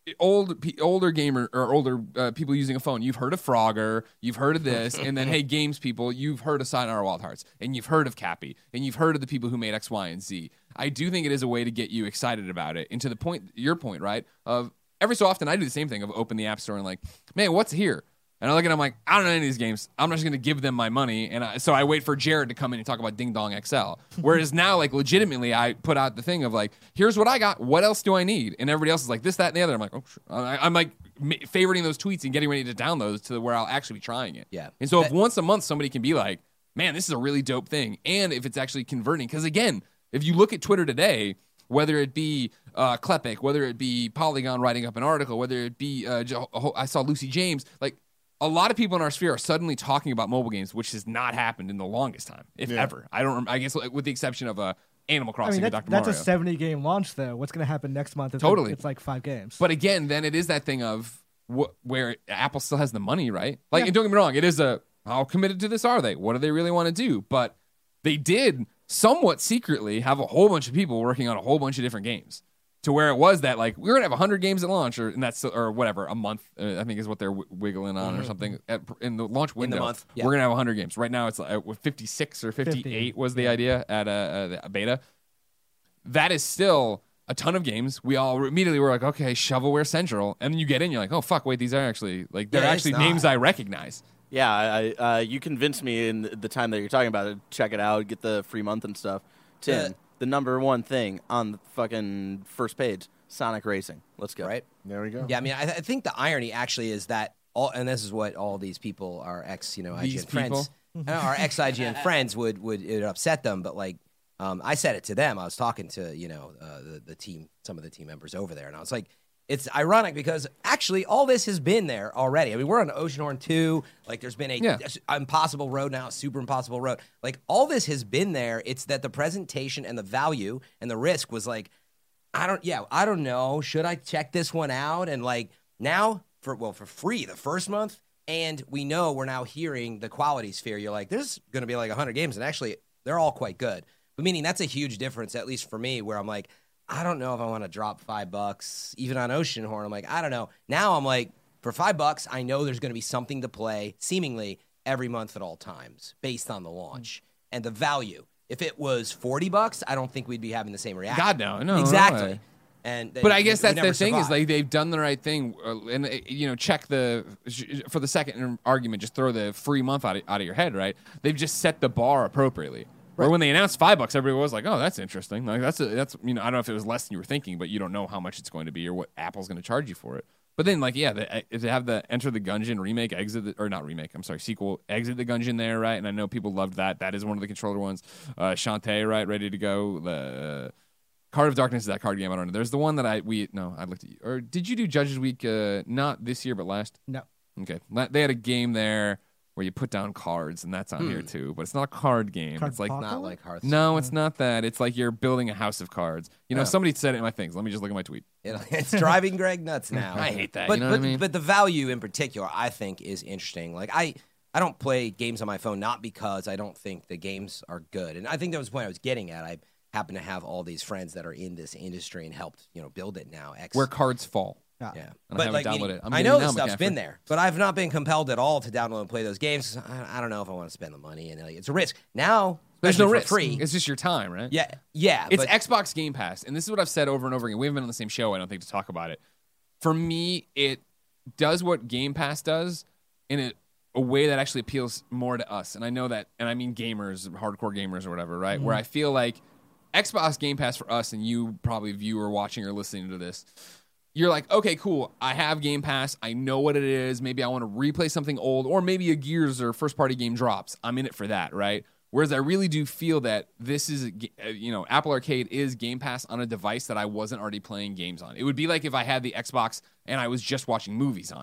older gamer or older people using a phone, you've heard of Frogger, you've heard of this, and then hey, games people, you've heard of Sayonara Wild Hearts, and you've heard of Cappy, and you've heard of the people who made X, Y, and Z. I do think it is a way to get you excited about it. And to the point, your point, right, of every so often I do the same thing of open the App Store and like, man, what's here? And I look at it, I'm like, I don't know any of these games. I'm just going to give them my money. And so I wait for Jared to come in and talk about Ding Dong XL. Whereas now, like, legitimately, I put out the thing of, like, here's what I got. What else do I need? And everybody else is like, this, that, and the other. I'm like, oh, sure. I'm like favoriting those tweets and getting ready to download those to where I'll actually be trying it.
Yeah.
And so if once a month somebody can be like, man, this is a really dope thing. And if it's actually converting. Because, again, if you look at Twitter today, whether it be Klepek, whether it be Polygon writing up an article, whether it be, I saw Lucy James, like, a lot of people in our sphere are suddenly talking about mobile games, which has not happened in the longest time, if ever. I guess with the exception of Animal Crossing and Dr. Mario.
That's a 70-game launch, though. What's going to happen next month?
Totally.
It's like 5 games.
But again, then it is that thing of where Apple still has the money, right? Like, and don't get me wrong, it is how committed to this are they? What do they really want to do? But they did somewhat secretly have a whole bunch of people working on a whole bunch of different games. To where it was that, like, we're going to have 100 games at launch, or whatever, a month, I think is what they're wiggling on or something. In the launch window, we're going to have 100 games. Right now, it's 56 or 58 was the idea at a beta. That is still a ton of games. We all immediately were like, okay, Shovelware Central. And then you get in, you're like, oh, fuck, wait, these are actually, like, they're actually names I recognize.
Yeah, you convinced me in the time that you're talking about it. Check it out, get the free month and stuff. Tim. The number one thing on the fucking first page, Sonic Racing. Let's go.
Right?
There we go.
Yeah, I mean, I think the irony actually is that and this is what all these people, our IGN friends, our ex-IGN friends would it upset them, but like, I said it to them. I was talking to, the team, some of the team members over there, and I was like, it's ironic because actually all this has been there already. I mean, we're on Oceanhorn 2. Like, there's been a Impossible Road now, Super Impossible Road. Like, all this has been there. It's that the presentation and the value and the risk was like, I don't know. Should I check this one out? And like now for free the first month, and we know we're now hearing the quality sphere. You're like, there's going to be like 100 games, and actually they're all quite good. But meaning that's a huge difference, at least for me, where I'm like, I don't know if I want to drop $5 even on Oceanhorn. I'm like, I don't know. Now I'm like, for $5, I know there's going to be something to play seemingly every month at all times based on the launch and the value. If it was $40, I don't think we'd be having the same reaction.
God, no.
Exactly.
No. But I guess that's the thing is like they've done the right thing, and check for the second argument, just throw the free month out of your head, right? They've just set the bar appropriately. Right. Or when they announced $5, everybody was like, "Oh, that's interesting." Like that's I don't know if it was less than you were thinking, but you don't know how much it's going to be or what Apple's going to charge you for it. But then, like, if they have the Enter the Gungeon remake, sequel, Exit the Gungeon there, right? And I know people loved that. That is one of the controller ones. Shantae, right, ready to go. The Card of Darkness is that card game. I don't know. There's the one that I looked at you. Or did you do Judges Week? Not this year, but last.
No.
Okay, they had a game there where you put down cards, and that's on here too. But it's not a card game. It's like
not like Hearthstone.
No, it's not that. It's like you're building a house of cards. Somebody said it in my things. Let me just look at my tweet.
It's driving Greg nuts now.
I hate that.
But,
what I mean?
But the value in particular, I think, is interesting. Like I don't play games on my phone not because I don't think the games are good, and I think that was the point I was getting at. I happen to have all these friends that are in this industry and helped build it now.
Where cards fall.
Yeah,
but like, it.
I know this stuff's been there, but I've not been compelled at all to download and play those games. I don't know if I want to spend the money, and it's a risk. Now
there's no risk.
Free.
It's just your time, right?
Yeah.
It's Xbox Game Pass, and this is what I've said over and over again. We haven't been on the same show, I don't think, to talk about it. For me, it does what Game Pass does in a way that actually appeals more to us, and I know that, and I mean gamers, hardcore gamers, or whatever, right? Where I feel like Xbox Game Pass for us, and you probably viewer watching or listening to this. You're like, okay, cool. I have Game Pass. I know what it is. Maybe I want to replay something old, or maybe a Gears or first-party game drops. I'm in it for that, right? Whereas I really do feel that this is, Apple Arcade is Game Pass on a device that I wasn't already playing games on. It would be like if I had the Xbox and I was just watching movies on it.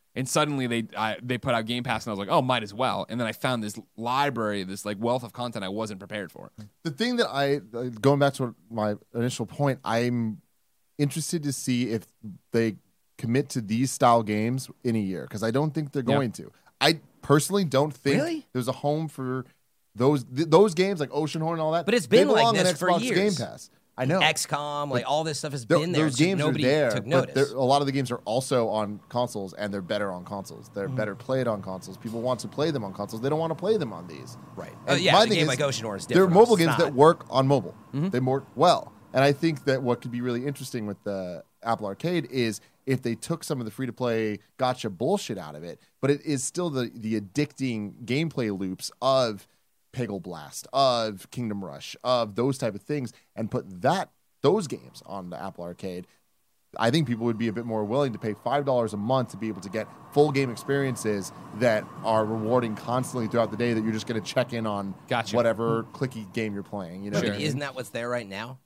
And suddenly they put out Game Pass, and I was like, oh, might as well. And then I found this library, this like wealth of content I wasn't prepared for.
The thing that going back to my initial point, I'm interested to see if they commit to these style games in a year, because I don't think they're going to. I personally don't think there's a home for those games like Oceanhorn and all that.
But it's been
they belong
like this
on
for
Xbox
years.
Game Pass. I know.
XCOM, like all this stuff has been there.
Those games
nobody
are there,
took
but
notice.
a lot of the games are also on consoles, and they're better on consoles. They're better played on consoles. People want to play them on consoles. They don't want to play them on these.
Right.
And
Yeah,
my
a
thing
game
is,
like Oceanhorn is
They're
different.
mobile
It's
games
not.
that work on mobile. They work well. And I think that what could be really interesting with the Apple Arcade is if they took some of the free-to-play gotcha bullshit out of it, but it is still the addicting gameplay loops of Peggle Blast, of Kingdom Rush, of those type of things, and put those games on the Apple Arcade. I think people would be a bit more willing to pay $5 a month to be able to get full game experiences that are rewarding constantly throughout the day, that you're just going to check in on whatever clicky game you're playing. You know,
I mean, isn't that what's there right now?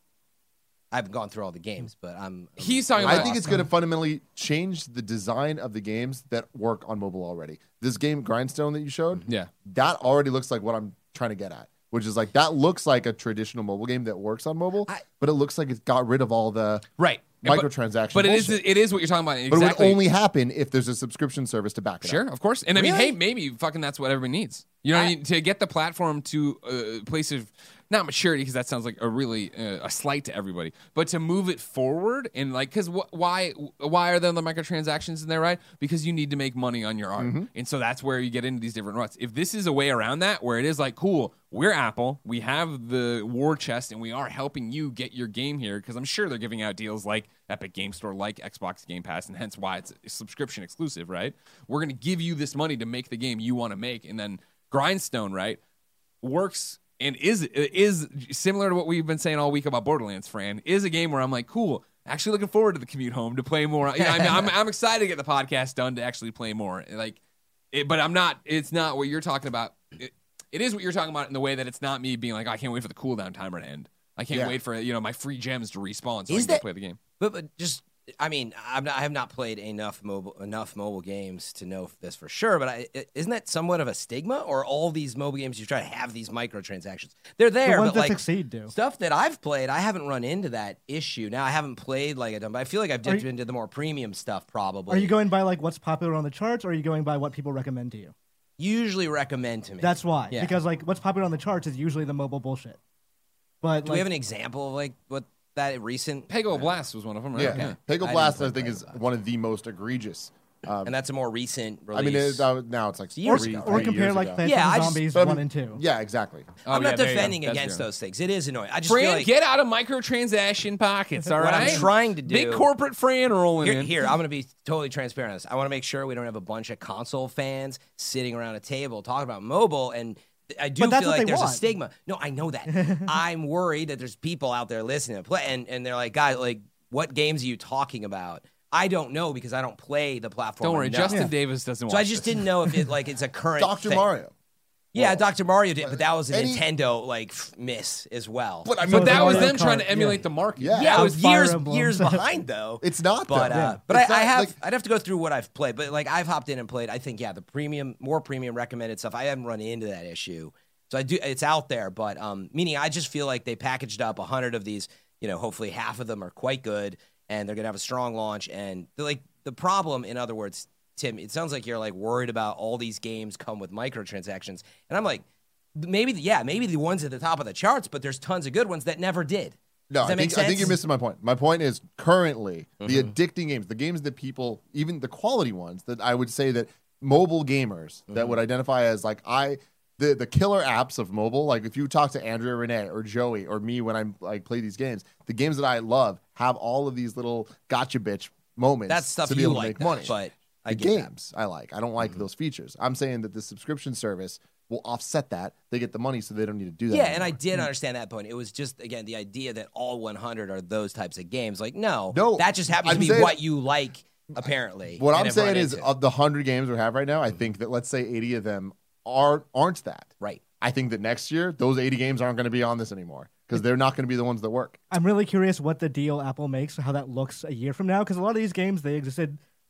I haven't gone through all the games, but
He's talking about.
I think it's going to fundamentally change the design of the games that work on mobile already. This game, Grindstone, that you showed, that already looks like what I'm trying to get at, which is like that looks like a traditional mobile game that works on mobile, but it looks like it's got rid of all the microtransactions.
But it is what you're talking about. Exactly.
But it would only happen if there's a subscription service to back it up.
Sure, of course. And I mean, hey, maybe fucking that's what everybody needs. You know what I mean? To get the platform to a place of not maturity, because that sounds like a really a slight to everybody, but to move it forward and like, because why are there the microtransactions in there, right? Because you need to make money on your art, and so that's where you get into these different ruts. If this is a way around that, where it is like, cool, we're Apple, we have the war chest, and we are helping you get your game here, because I'm sure they're giving out deals like Epic Game Store, like Xbox Game Pass, and hence why it's subscription exclusive, right? We're going to give you this money to make the game you want to make, and then Grindstone, right, works and is similar to what we've been saying all week about Borderlands, Fran, is a game where I'm like, cool, actually looking forward to the commute home to play more. You know, I mean, I'm excited to get the podcast done to actually play more. But I'm not. It's not what you're talking about. It is what you're talking about in the way that it's not me being like, I can't wait for the cooldown timer to end. I can't wait for my free gems to respawn so I can go play the game.
But just, I mean, I have not played enough mobile games to know this for sure. But isn't that somewhat of a stigma? Or all these mobile games you try to have these microtransactions? They're there,
The ones
but
that
like
succeed do.
stuff that I've played, I haven't run into that issue. Now I haven't played like a dumb, but I feel like I've dipped into the more premium stuff. Probably.
Are you going by like what's popular on the charts, or are you going by what people recommend to you?
Usually recommend to me.
That's why,
Yeah.
because like what's popular on the charts is usually the mobile bullshit. But
Do we have an example of like what that recent?
Peggle Blast was one of them, right?
Yeah, Peggle
I
Blast, I
didn't play
think, is
Peggle Blast.
one of the most egregious.
And that's a more recent release.
I mean, now it's like
Years
three,
ago.
or
three
compare
years
like
ago.
Plants
Yeah, I
vs.
just-
Zombies
But
1 and 2.
Yeah, exactly.
I'm not
there you go.
defending
That's
against
true.
those things. It is annoying. I just
Fran,
feel like
get out of microtransaction pockets, all
What
right?
I'm trying to do-
Big corporate Fran rolling in.
Here, I'm going to be totally transparent on this. I want to make sure we don't have a bunch of console fans sitting around a table talking about mobile. And I do
But that's
feel
what
like
they
there's a
want.
stigma. No, I know that. I'm worried that there's people out there listening to play, and they're like, guys, like, what games are you talking about? I don't know because I don't play the platform.
Don't worry,
enough.
Justin Davis doesn't watch
So I just
this.
didn't know if it's a current
Dr.
thing.
Mario.
Yeah,
Well,
Dr. Mario did, but that was a
any-
Nintendo miss as well.
But I mean,
But that was
Mario
them trying
Kart,
to emulate
yeah.
the market.
Yeah.
Yeah, it was
Fire
years
Emblems.
behind though.
It's not,
But
though.
but
It's
I
not,
have
like-
I'd have to go through what I've played. But like I've hopped in and played. I think the more premium recommended stuff. I haven't run into that issue, so I do. It's out there, but meaning I just feel like they packaged up 100 of these. Hopefully half of them are quite good, and they're gonna have a strong launch. And the problem, in other words, Tim, it sounds like you're like worried about all these games come with microtransactions, and I'm like, maybe the ones at the top of the charts, but there's tons of good ones that never did.
No,
Does that make
I think
sense?
you're missing my point. My point is currently the addicting games, the games that people, even the quality ones, that I would say that mobile gamers that would identify as like the killer apps of mobile. Like if you talk to Andrea, Renee, or Joey, or me when I'm like play these games, the games that I love have all of these little gotcha bitch moments.
That's stuff
to be
you
able to
like,
make
though,
money.
but I
the
get that.
games I like. I don't like those features. I'm saying that the subscription service will offset that. They get the money, so they don't need to do that.
Yeah,
anymore.
and I did understand that point. It was just, again, the idea that all 100 are those types of games. Like, no, that just happens
I'm
to be
saying-
what you like, apparently.
What
and
I'm
have
saying
run
is,
into.
of the 100 games we have right now, I think that let's say 80 of them aren't that.
Right.
I think that next year those 80 games aren't going to be on this anymore because they're not going to be the ones that work.
I'm really curious what the deal Apple makes, how that looks a year from now, because a lot of these games, they existed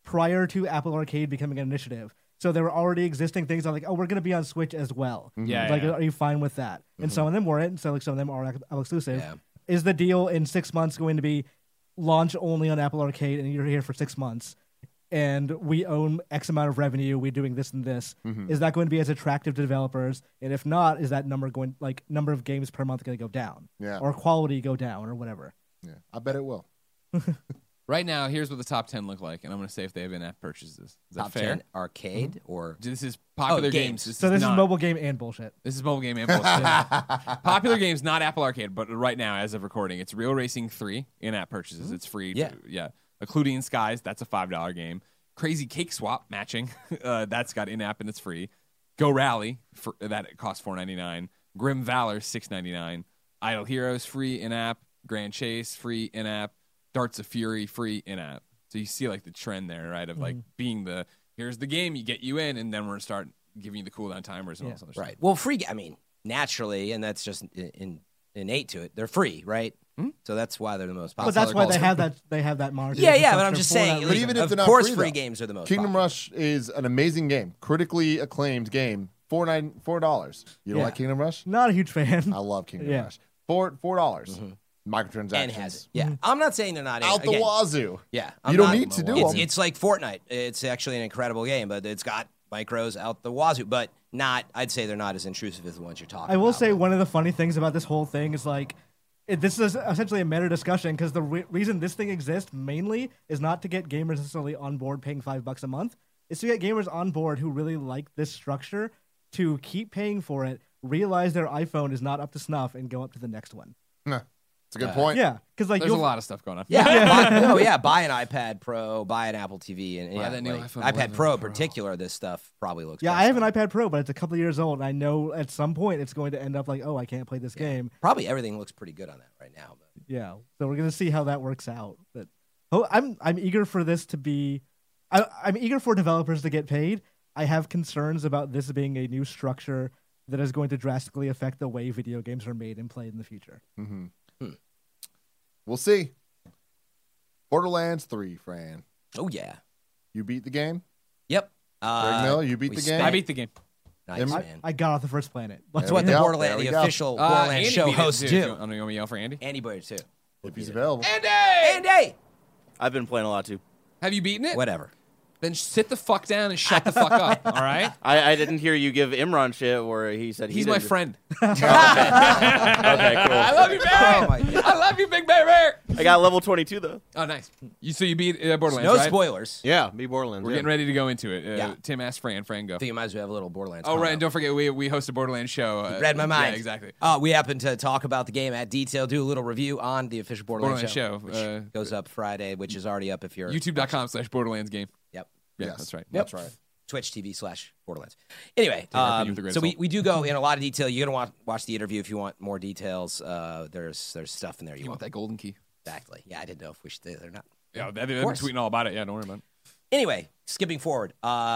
prior to Apple Arcade becoming an initiative. So there were already existing things on like, oh, we're going to be on Switch as well.
Yeah,
Like,
yeah.
are you fine with that? And some of them weren't. So like some of them are Apple exclusive.
Yeah.
Is the deal in 6 months going to be launch only on Apple Arcade and you're here for 6 months and we own X amount of revenue, we're doing this and this? Is that going to be as attractive to developers? And if not, is that number of games per month going to go down?
Yeah.
Or quality go down or whatever?
Yeah, I bet it will.
Right now, here's what the top 10 look like, and I'm going to say if they have in-app purchases. Is that
Top
fair?
10 arcade or
This is popular
games.
games.
So this is
not-
mobile game and bullshit.
This is mobile game and bullshit. Popular games, not Apple Arcade, but right now, as of recording, it's Real Racing 3 in-app purchases. It's free.
Yeah.
Yeah. Occluding Skies, that's a $5 game. Crazy Cake Swap matching, that's got in-app and it's free. Go Rally, that costs $4.99. Grim Valor, $6.99. Idle Heroes, free in-app. Grand Chase, free in-app. Darts of Fury, free in-app. So you see like the trend there, right? Of like being here's the game, you get you in, and then we're going to start giving you the cooldown timers and all this other stuff.
right? Well, naturally, and that's just innate to it. They're free, right? So that's why they're the most popular.
But that's why
Also-
they have that margin.
Yeah, but I'm just saying.
But
like,
even if
of
they're not
course,
free,
free
though.
games are the most.
Kingdom
popular.
Rush is an amazing game, critically acclaimed game. $4. You don't
Yeah.
like Kingdom Rush?
Not a huge fan.
I love Kingdom
Yeah.
Rush. $4. Microtransactions.
And has it. Yeah, I'm not saying they're not
Out the
again,
wazoo.
Yeah,
You don't need to do
it's,
them.
it's like Fortnite. It's actually an incredible game, but it's got micros out the wazoo. But not. I'd say they're not as intrusive as the ones you're talking.
I will
about.
say one of the funny things about this whole thing is like, this is essentially a meta discussion because the reason this thing exists mainly is not to get gamers necessarily on board paying $5 a month. It's to get gamers on board who really like this structure to keep paying for it, realize their iPhone is not up to snuff, and go up to the next one.
It's a good point.
Yeah, because like
There's a lot of stuff going on.
Yeah, buy an iPad Pro, buy an Apple TV, and
Buy
yeah,
that new
like,
iPhone
iPad
11
Pro in
Pro.
particular. This stuff probably looks.
Yeah,
best
I have
on
an
it.
iPad Pro, but it's a couple of years old, and I know at some point it's going to end up like, oh, I can't play this game.
Probably everything looks pretty good on that right now. But
Yeah, so we're gonna see how that works out. But I'm eager for this to be. I'm eager for developers to get paid. I have concerns about this being a new structure that is going to drastically affect the way video games are made and played in the future.
We'll see. Borderlands 3, Fran.
oh yeah,
You beat the game?
yep.
Greg Miller, you beat
we
the
spent-
game?
I beat the game.
Nice
I-
man.
I got off the first planet.
There
That's
we
what the
go.
Borderlands,
There we
the
go.
official Borderlands
Andy
show
beat it,
hosts
too.
do.
You want me to yell for Andy?
Anybody too.
If he's available.
Andy,
I've been playing a lot too.
Have you beaten it?
whatever.
Then sit the fuck down and shut the fuck up. All right?
I didn't hear you give Imran shit where he said
He's my
didn't-
friend.
Okay, cool.
I love you, baby.
Oh my God.
I love you, big baby.
I got level 22 though.
Oh, nice. So you beat Borderlands,
No
right?
spoilers.
Yeah, me Borderlands.
We're getting ready to go into it.
Yeah.
Tim asked Fran. Fran, go.
I think you might as well have a little Borderlands.
Oh,
combo.
right. And don't forget, we host a Borderlands show.
Read my mind.
Yeah, exactly.
We happen to talk about the game at detail, do a little review on the official Borderlands,
Borderlands show,
which goes up Friday, which is already up if you're
YouTube.com/Borderlands game.
Yep.
Yeah,
Yes.
that's right.
That's right.
Twitch TV/Borderlands. Anyway,
Take our opinion with a grain of
so
salt.
we do go in a lot of detail. You're gonna watch the interview if you want more details. There's stuff in there
You want that golden key?
exactly. Yeah, I didn't know if we should say that or not.
Yeah, they've been
course.
tweeting all about it. Yeah, don't worry about it.
Anyway, skipping forward.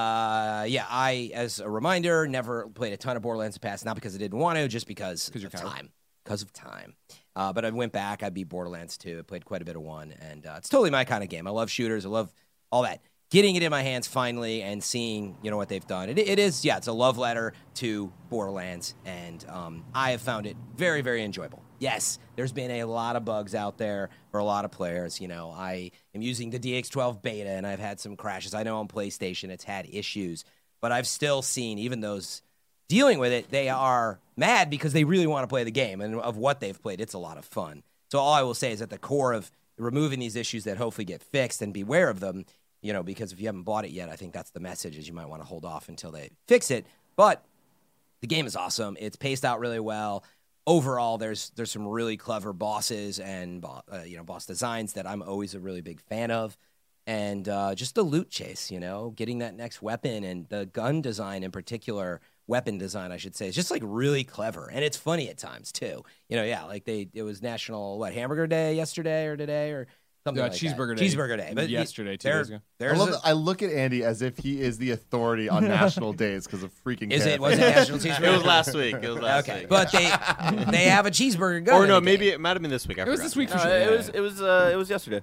I, as a reminder, never played a ton of Borderlands in the past, not because I didn't want to, just because
you're
of
coward.
time. Because of time. But I went back. I beat Borderlands 2. I played quite a bit of 1, and it's totally my kind of game. I love shooters. I love all that. Getting it in my hands finally and seeing, what they've done. It is, it's a love letter to Borderlands, and I have found it very, very enjoyable. Yes, there's been a lot of bugs out there for a lot of players. I am using the DX12 beta, and I've had some crashes. I know on PlayStation it's had issues, but I've still seen, even those dealing with it, they are mad because they really want to play the game, and of what they've played, it's a lot of fun. So all I will say is at the core of removing these issues that hopefully get fixed and beware of them, because if you haven't bought it yet, I think that's the message, is you might want to hold off until they fix it. But the game is awesome. It's paced out really well. Overall, there's some really clever bosses and boss designs that I'm always a really big fan of. And just the loot chase, getting that next weapon, and the gun design in particular, weapon design, I should say, is just like really clever. And it's funny at times too. It was National Hamburger Day yesterday or today or something like
Cheeseburger
that.
Day.
Cheeseburger Day. But
Yesterday, 2 days ago.
I look at Andy as if he is the authority on national days because of freaking
Was it
KFC.
National Cheeseburger?
It was last week.
Okay, but they have a cheeseburger gun.
Or
in
no,
the
maybe
game.
it might have been this week. I
It was
forgot.
this week for
No,
sure.
it was yesterday.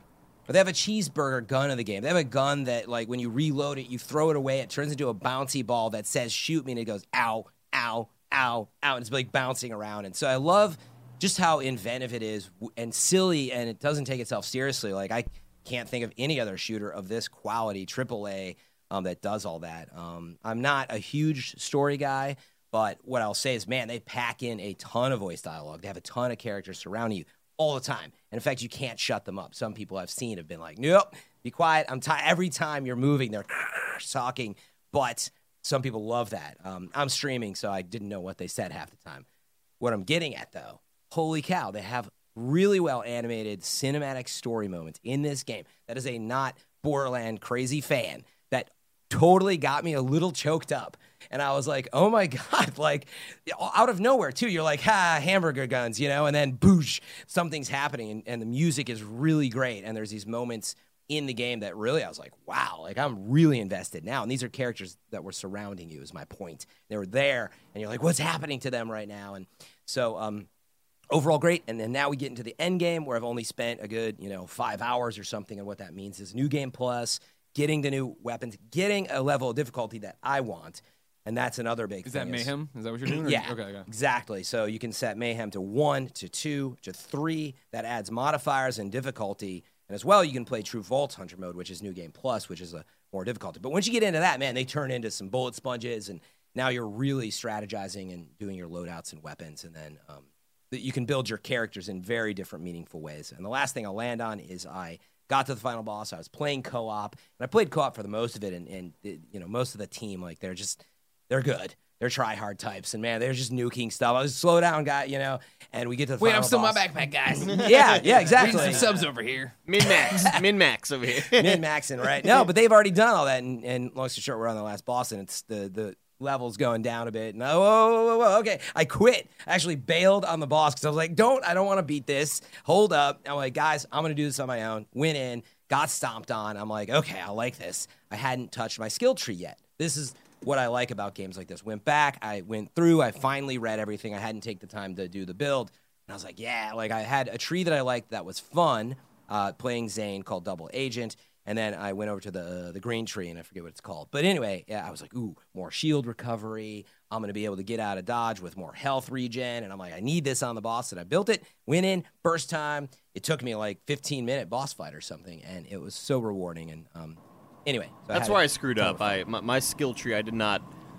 Or they have a cheeseburger gun in the game. They have a gun that, like, when you reload it, you throw it away, it turns into a bouncy ball that says shoot me, and it goes ow, ow, ow, ow, and it's like bouncing around. And so I love just how inventive it is and silly, and it doesn't take itself seriously. Like, I can't think of any other shooter of this quality, AAA, that does all that. I'm not a huge story guy, but what I'll say is, man, they pack in a ton of voice dialogue. They have a ton of characters surrounding you all the time. And in fact, you can't shut them up. Some people I've seen have been like, nope, be quiet. Every time you're moving, they're talking. But some people love that. I'm streaming, so I didn't know what they said half the time. What I'm getting at, though, holy cow, they have really well animated cinematic story moments in this game. That is a not Borderland crazy fan that totally got me a little choked up. And I was like, oh my God, like out of nowhere too. You're like, hamburger guns, you know, and then boosh, something's happening. And the music is really great. And there's these moments in the game that really, I was like, wow, like I'm really invested now. And these are characters that were surrounding you is my point. They were there and you're like, what's happening to them right now? And so, overall great. And then now we get into the end game where I've only spent a good, 5 hours or something. And what that means is New Game Plus, getting the new weapons, getting a level of difficulty that I want. And that's another big thing.
Is that Mayhem? Is that what you're doing?
Yeah,
Okay.
Exactly. So you can set Mayhem to 1, to 2, to 3. That adds modifiers and difficulty. And as well, you can play True Vault Hunter mode, which is New Game Plus, which is a more difficulty. But once you get into that, man, they turn into some bullet sponges. And now you're really strategizing and doing your loadouts and weapons. And then you can build your characters in very different, meaningful ways. And the last thing I'll land on is I got to the final boss. I was playing co-op. And I played co-op for the most of it. And most of the team, like, they're good. They're try-hard types. And, man, they're just nuking stuff. I was a slow-down guy, and we get to the final
I'm still
boss.
my backpack, guys.
Yeah, exactly.
Reading some subs over here.
Min-max over here.
Min-maxing, right? No, but they've already done all that. And long story short, we're on the last boss, and it's the level's going down a bit. And whoa, okay. I quit. I actually bailed on the boss because I was like, I don't want to beat this. Hold up. I'm like, guys, I'm going to do this on my own. Went in, got stomped on. I'm like, okay, I like this. I hadn't touched my skill tree yet. This is what I like about games like this. Went back, I went through, I finally read everything. I hadn't taken the time to do the build. And I was like, yeah, like I had a tree that I liked that was fun, playing Zane, called Double Agent. And then I went over to the green tree, and I forget what it's called. But anyway, yeah, I was like, ooh, more shield recovery. I'm going to be able to get out of dodge with more health regen. And I'm like, I need this on the boss. And I built it, went in, first time. It took me like 15-minute boss fight or something. And it was so rewarding. And anyway. So
that's where I screwed up. My skill tree, I did not.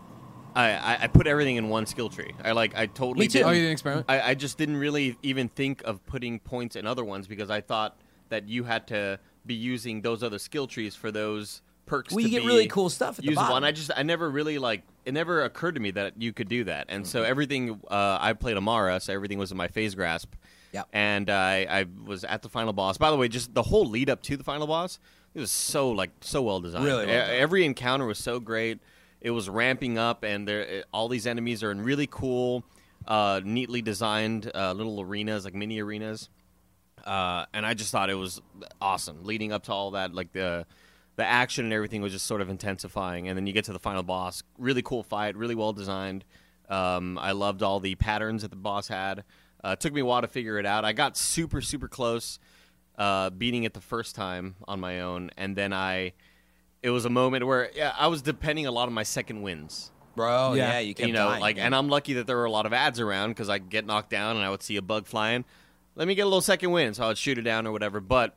I put everything in one skill tree. I totally
Me too.
didn't.
Oh, you didn't experiment?
I just didn't really even think of putting points in other ones because I thought that you had to be using those other skill trees for those perks.
Well,
to
you get
be
really cool stuff at the
usable.
bottom.
And I never really it never occurred to me that you could do that. And so everything, I played Amara, so everything was in my phase grasp.
Yep.
And I was at the final boss. By the way, just the whole lead up to the final boss, it was so well designed.
Really well done.
Every encounter was so great. It was ramping up, and all these enemies are in really cool, neatly designed little arenas, like mini arenas. And I just thought it was awesome. Leading up to all that, like the action and everything was just sort of intensifying. And then you get to the final boss. Really cool fight, really well designed. I loved all the patterns that the boss had. It took me a while to figure it out. I got super, super close beating it the first time on my own. And then it was a moment where I was depending a lot on my second wins.
Bro, yeah, you kept dying.
And I'm lucky that there were a lot of ads around because I get knocked down and I would see a bug flying. Let me get a little second win, so I would shoot it down or whatever. But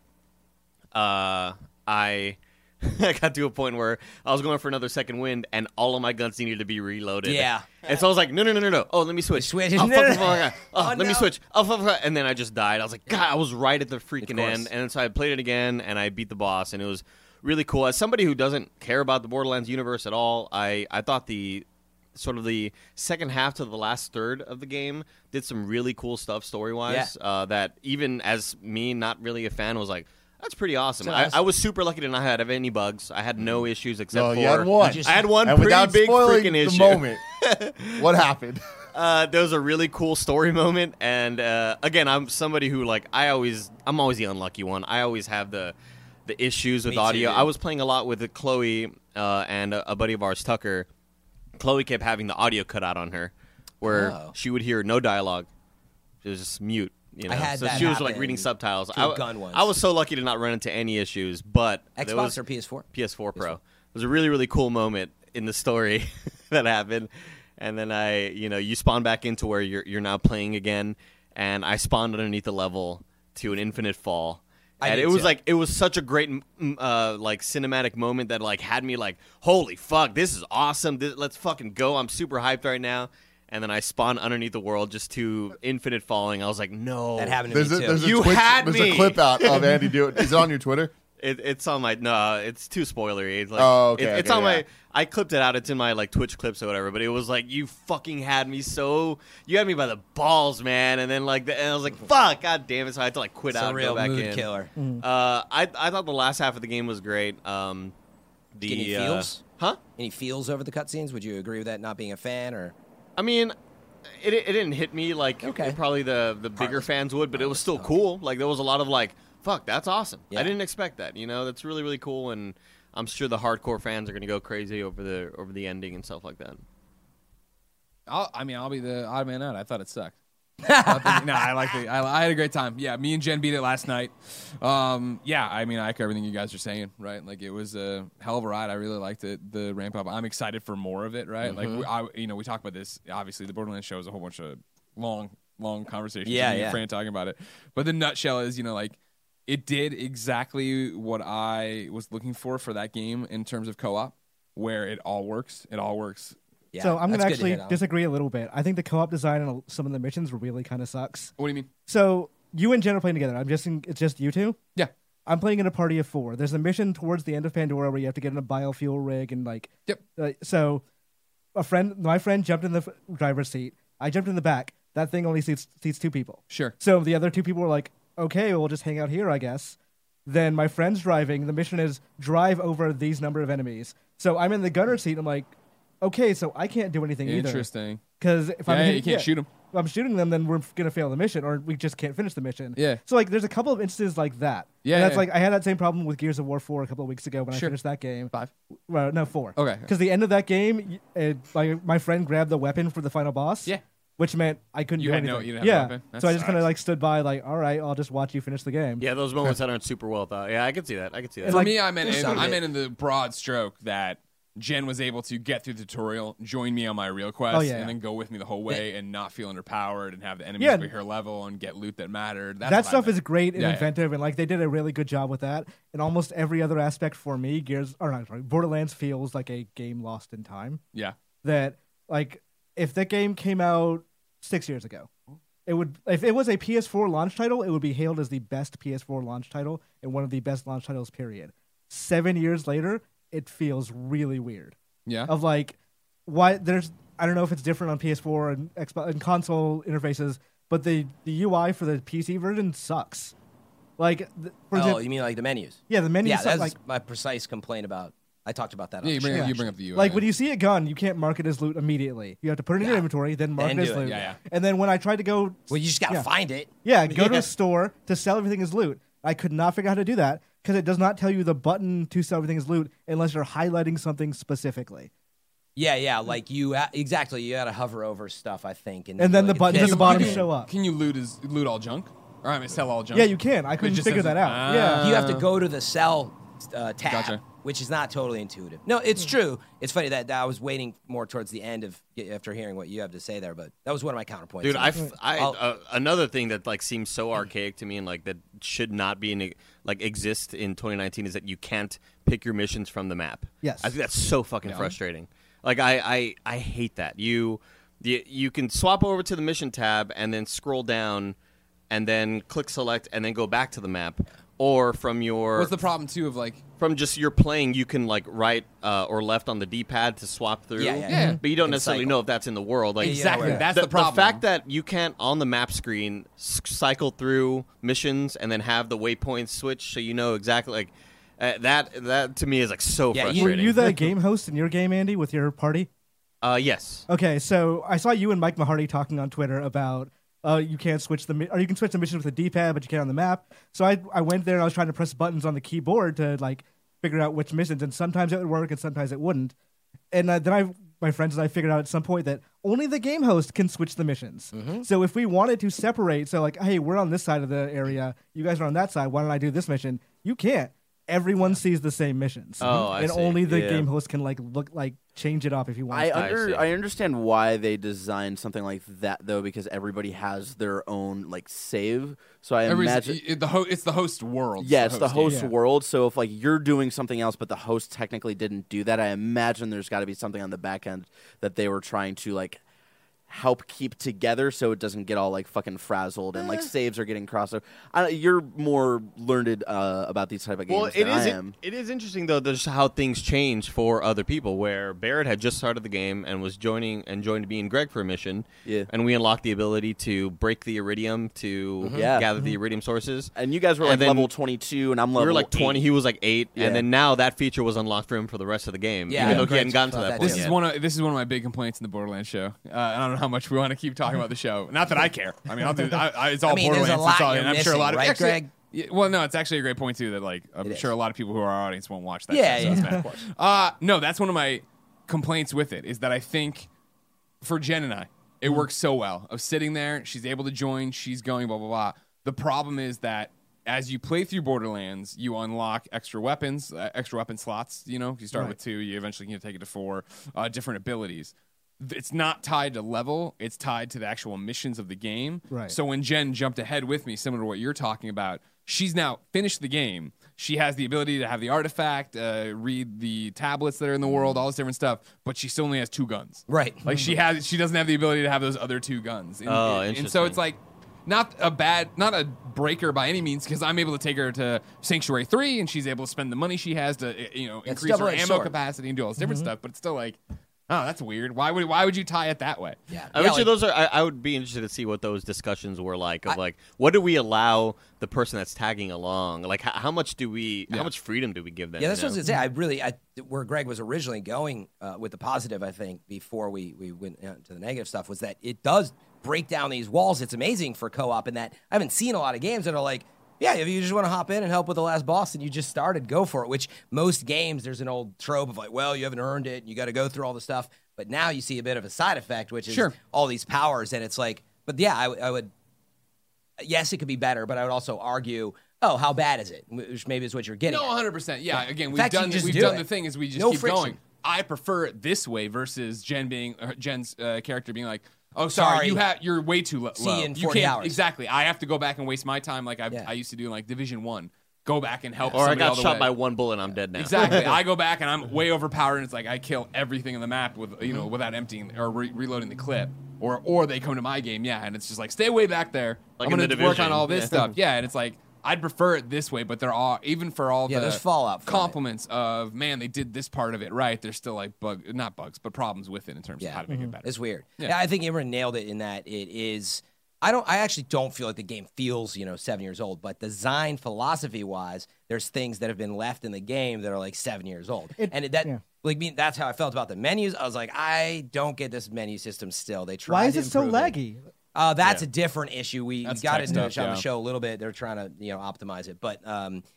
I got to a point where I was going for another second wind, and all of my guns needed to be reloaded.
Yeah.
And so I was like, no. Oh, let me switch.
Switch.
Oh, fuck. Let
no.
me switch. Oh, fuck. And then I just died. I was like, God, I was right at the freaking
course.
end. And so I played it again, and I beat the boss, and it was really cool. As somebody who doesn't care about the Borderlands universe at all, I thought the second half to the last third of the game did some really cool stuff story-wise that even as me, not really a fan, was like, that's pretty awesome. I was super lucky to not have any bugs. I had no issues except for...
you had one.
I had one
and
pretty
without
big
spoiling
freaking
the
issue.
moment, what happened?
There was a really cool story moment, and again, I'm somebody who I'm always the unlucky one. I always have the issues with
Me too,
audio.
dude.
I was playing a lot with Chloe and a buddy of ours, Tucker. Chloe kept having the audio cut out on her, where she would hear no dialogue. It was just mute. You know,
I had
so
that
she was like
happen
reading subtitles.
to a gun once.
I was so lucky to not run into any issues, but
Xbox
there was
or PS4?
PS4 Pro. It was a really, really cool moment in the story that happened. And then you spawn back into where you're now playing again, and I spawned underneath the level to an infinite fall. And it was such a great like cinematic moment that like had me like, holy fuck, this is awesome. Let's fucking go. I'm super hyped right now. And then I spawned underneath the world just to infinite falling. I was like, no.
That happened to me too.
There's
You had
there's
me.
a clip out of Andy do it. Is it on your Twitter?
It's on my it's too spoilery. It's like,
Oh, okay,
it's
okay,
on
yeah.
my. I clipped it out. It's in my like Twitch clips or whatever. But it was like you fucking had me so. You had me by the balls, man. And then and I was like, fuck, god damn it. So I had to like quit
It's
out
a
and
real
go back
mood
in.
killer.
I thought the last half of the game was great. The
Any feels?
huh?
Any feels over the cutscenes? Would you agree with that? Not being a fan, or
I mean, it didn't hit me like
Okay.
probably the bigger fans would, but it was still cool. Like there was a lot of like, fuck, that's awesome.
Yeah.
I didn't expect that. You know, that's really really cool, and I'm sure the hardcore fans are gonna go crazy over the ending and stuff like that.
I'll be the odd man out. I thought it sucked. I had a great time. Yeah, me and Jen beat it last night. Yeah, I mean, I echo everything you guys are saying, right? Like, it was a hell of a ride. I really liked it, the ramp up. I'm excited for more of it, right? Like, we talk about this. Obviously, the Borderlands show is a whole bunch of long conversations.
Yeah,
me and
yeah.
Fran talking about it. But the nutshell is, like, it did exactly what I was looking for that game in terms of co-op, where it all works. It all works.
yeah.
So I'm going
that's
to
good
actually
hit on.
disagree a little bit. I think the co-op design on some of the missions really kind of sucks.
What do you mean?
So you and Jen are playing together. It's just you two?
Yeah.
I'm playing in a party of 4. There's a mission towards the end of Pandora where you have to get in a biofuel rig and like.
Yep.
So my friend jumped in the driver's seat. I jumped in the back. That thing only seats 2 people.
Sure.
So the other 2 people were like, okay, we'll just hang out here, I guess. Then my friend's driving. The mission is drive over these number of enemies. So I'm in the gunner seat. I'm like, okay, so I can't do anything either.
Interesting.
Because if
You can't shoot them.
If I'm shooting them, then we're gonna fail the mission, or we just can't finish the mission.
Yeah.
So like, there's a couple of instances like that.
Yeah,
And that's
yeah.
like I had that same problem with Gears of War 4 a couple of weeks ago when I
Sure.
finished that game.
5.
Well, no, 4.
Okay.
Because the end of that game, like my friend grabbed the weapon for the final boss.
Yeah.
Which meant I couldn't
You
do
had
anything.
no- you didn't have
yeah.
the weapon? That
So I just kind of
sucks.
like stood by, like, all right, I'll just watch you finish the game.
Yeah, those moments that aren't super well thought. Yeah, I can see that.
And
For
like,
me, I meant
there's some
in the broad stroke that Jen was able to get through the tutorial, join me on my real quest,
Oh, yeah.
and then go with me the whole way and not feel underpowered and have the enemies
Yeah.
be her level and get loot that mattered. That's
that
what I
stuff
meant.
is great and
Yeah, yeah.
inventive, and like they did a really good job with that. And almost every other aspect for me, Borderlands feels like a game lost in time.
Yeah.
That like if the game came out 6 years ago, it would. If it was a PS4 launch title, it would be hailed as the best PS4 launch title and one of the best launch titles. Period. 7 years later, it feels really weird.
Yeah.
Of like, why there's I don't know if it's different on PS4 and Xbox and console interfaces, but the UI for the PC version sucks. Like, for example,
you mean like the menus?
yeah, the menus
Yeah,
suck.
that's
Like,
my precise complaint about. I talked about that.
Yeah,
on
you
the
bring,
show,
you bring up the UI.
like when you see a gun, you can't mark it as loot immediately. You have to put it in your inventory, then mark
Then
it as
do it.
loot.
Yeah, yeah.
And then when I tried to go,
Well, you just gotta
Yeah.
find it.
yeah, go to a store to sell everything as loot. I could not figure out how to do that because it does not tell you the button to sell everything as loot unless you're highlighting something specifically.
Yeah, like exactly. You gotta hover over stuff, I think,
And then the buttons at the bottom show up.
Can you loot all junk? Or I mean, sell all junk?
Yeah, you can. I couldn't
just
figure
doesn't-
that out. yeah.
You have to go to the sell tab,
Gotcha.
which is not totally intuitive. No, it's true. It's funny that I was waiting more towards the end after hearing what you have to say there, but that was one of my counterpoints.
Dude,
I'll-
another thing that like seems so archaic to me and like that should not be exist in 2019 is that you can't pick your missions from the map.
Yes.
I think that's so fucking frustrating. Like I hate that. You can swap over to the mission tab and then scroll down and then click select and then go back to the map, or from your
What's the problem, too, of like...
from just your playing, you can like right or left on the D-pad to swap through.
Yeah.
But you don't
And
necessarily
cycle.
know if that's in the world. Like
Exactly.
Yeah.
That's the problem.
The fact that you can't on the map screen cycle through missions and then have the waypoints switch, so you know exactly like that to me is like so
Yeah,
Were
frustrating.
you the game host in your game, Andy, with your party?
Yes.
Okay, so I saw you and Mike Mahardy talking on Twitter about you can't switch or you can switch the missions with the D-pad, but you can't on the map. So I went there and I was trying to press buttons on the keyboard to like figure out which missions, and sometimes it would work and sometimes it wouldn't. And then I my friends and I figured out at some point that only the game host can switch the missions. So if we wanted to separate, so like, hey, we're on this side of the area, you guys are on that side, why don't I do this mission? You can't. Everyone sees the same missions.
Oh, I
and
see.
only the
Yeah.
game host can change it up if he wants
I
to.
I understand why they designed something like that though, because everybody has their own like save. So I imagine
it's the host world.
yeah, it's the host
Yeah.
world. So if like you're doing something else, but the host technically didn't do that, I imagine there's got to be something on the back end that they were trying to like help keep together so it doesn't get all like fucking frazzled and like saves are getting crossed over. You're more learned about these type of games
Well,
than I am.
it is interesting though. There's how things change for other people. Where Barrett had just started the game and was joined me and Greg for a mission.
Yeah.
And we unlocked the ability to break the iridium to
Yeah.
gather the iridium sources.
And you guys were
And
like
then
level 22 and I'm level
We were like 20.
8.
He was like 8,
Yeah.
and then now that feature was unlocked for him for the rest of the game.
Yeah,
even though he
Greg's
hadn't gotten to
thought
that
that
point
too.
yet.
This is one of my big complaints in the Borderlands show. I don't know how much we want to keep talking about the show. Not that I care. I mean, it's all
I mean, there's
Borderlands.
a lot
it's all,
you're
and I'm sure a lot of
missing, right,
actually,
Greg?
Yeah, well, no, it's actually a great point too. That like I'm
It
sure
is.
a lot of people who are our audience won't watch that.
Yeah,
show, so
yeah.
it's bad. No, that's one of my complaints with it. Is that I think for Jen and I, it works so well. Of sitting there, she's able to join, she's going, blah blah blah. The problem is that as you play through Borderlands, you unlock extra weapon slots. You know, you start with 2, you eventually can take it to 4. Different abilities. It's not tied to level; it's tied to the actual missions of the game.
Right.
So when Jen jumped ahead with me, similar to what you're talking about, she's now finished the game. She has the ability to have the artifact, read the tablets that are in the world, all this different stuff, but she still only has 2 guns.
Right.
Like she doesn't have the ability to have those other 2 guns. And,
Oh,
and so
interesting.
it's like not a breaker by any means, because I'm able to take her to Sanctuary 3 and she's able to spend the money she has to increase her
double-edged
ammo
sword.
capacity and do all this different stuff. But it's still like, oh, that's weird. Why would you tie it that way?
Yeah.
Eventually,
like-
those are. I would be interested to see what those discussions were like. Of like, what do we allow the person that's tagging along? Like, how much do we? How much freedom do we give them?
Yeah, that's
you
what I was
know?
gonna say. Where Greg was originally going with the positive, I think, before we went to the negative stuff, was that it does break down these walls. It's amazing for co-op in that I haven't seen a lot of games that are like, yeah, if you just want to hop in and help with the last boss and you just started, go for it. Which most games, there's an old trope of like, well, you haven't earned it, and you got to go through all the stuff. But now you see a bit of a side effect, which is
Sure.
all these powers, and it's like, but yeah, I would. Yes, it could be better, but I would also argue, oh, how bad is it? Which maybe is what you're getting.
No,
at.
100%. Yeah, again,
In
we've
fact, you
done
just
we've
do
done
it.
the thing is we just
No
keep
friction.
going. I prefer it this way versus Jen's character being like, "Oh, sorry,
Sorry.
you're way too low.
See you in
You
40
can't-
hours."
Exactly. I have to go back and waste my time like
Yeah.
I used to do in like Division 1. Go back and help
Or I
somebody all
got
the
shot
way.
by 1 bullet and I'm dead now.
Exactly. I go back and I'm way overpowered, and it's like I kill everything in the map with
Mm-hmm.
without emptying or reloading the clip. Or they come to my game, yeah, and it's just like stay way back there.
Like
I'm
in
gonna
The
work
Division.
on all this
Yeah.
stuff. Yeah, and it's like I'd prefer it this way, but there are even for all
Yeah,
the
there's fallout from it.
compliments of man, they did this part of it right. There's still like not bugs, but problems with it in terms of how to make it better.
It's weird.
Yeah.
Yeah, I think Imran nailed it in that it is. I actually don't feel like the game feels 7 years old, but design philosophy wise, there's things that have been left in the game that are like 7 years old, that's how I felt about the menus. I was like, I don't get this menu system still. They try.
Why is
to
it so
improve it.
laggy?
That's a different issue. We
That's
got
tech
into
stuff,
it on
yeah.
the show a little bit. They're trying to optimize it, but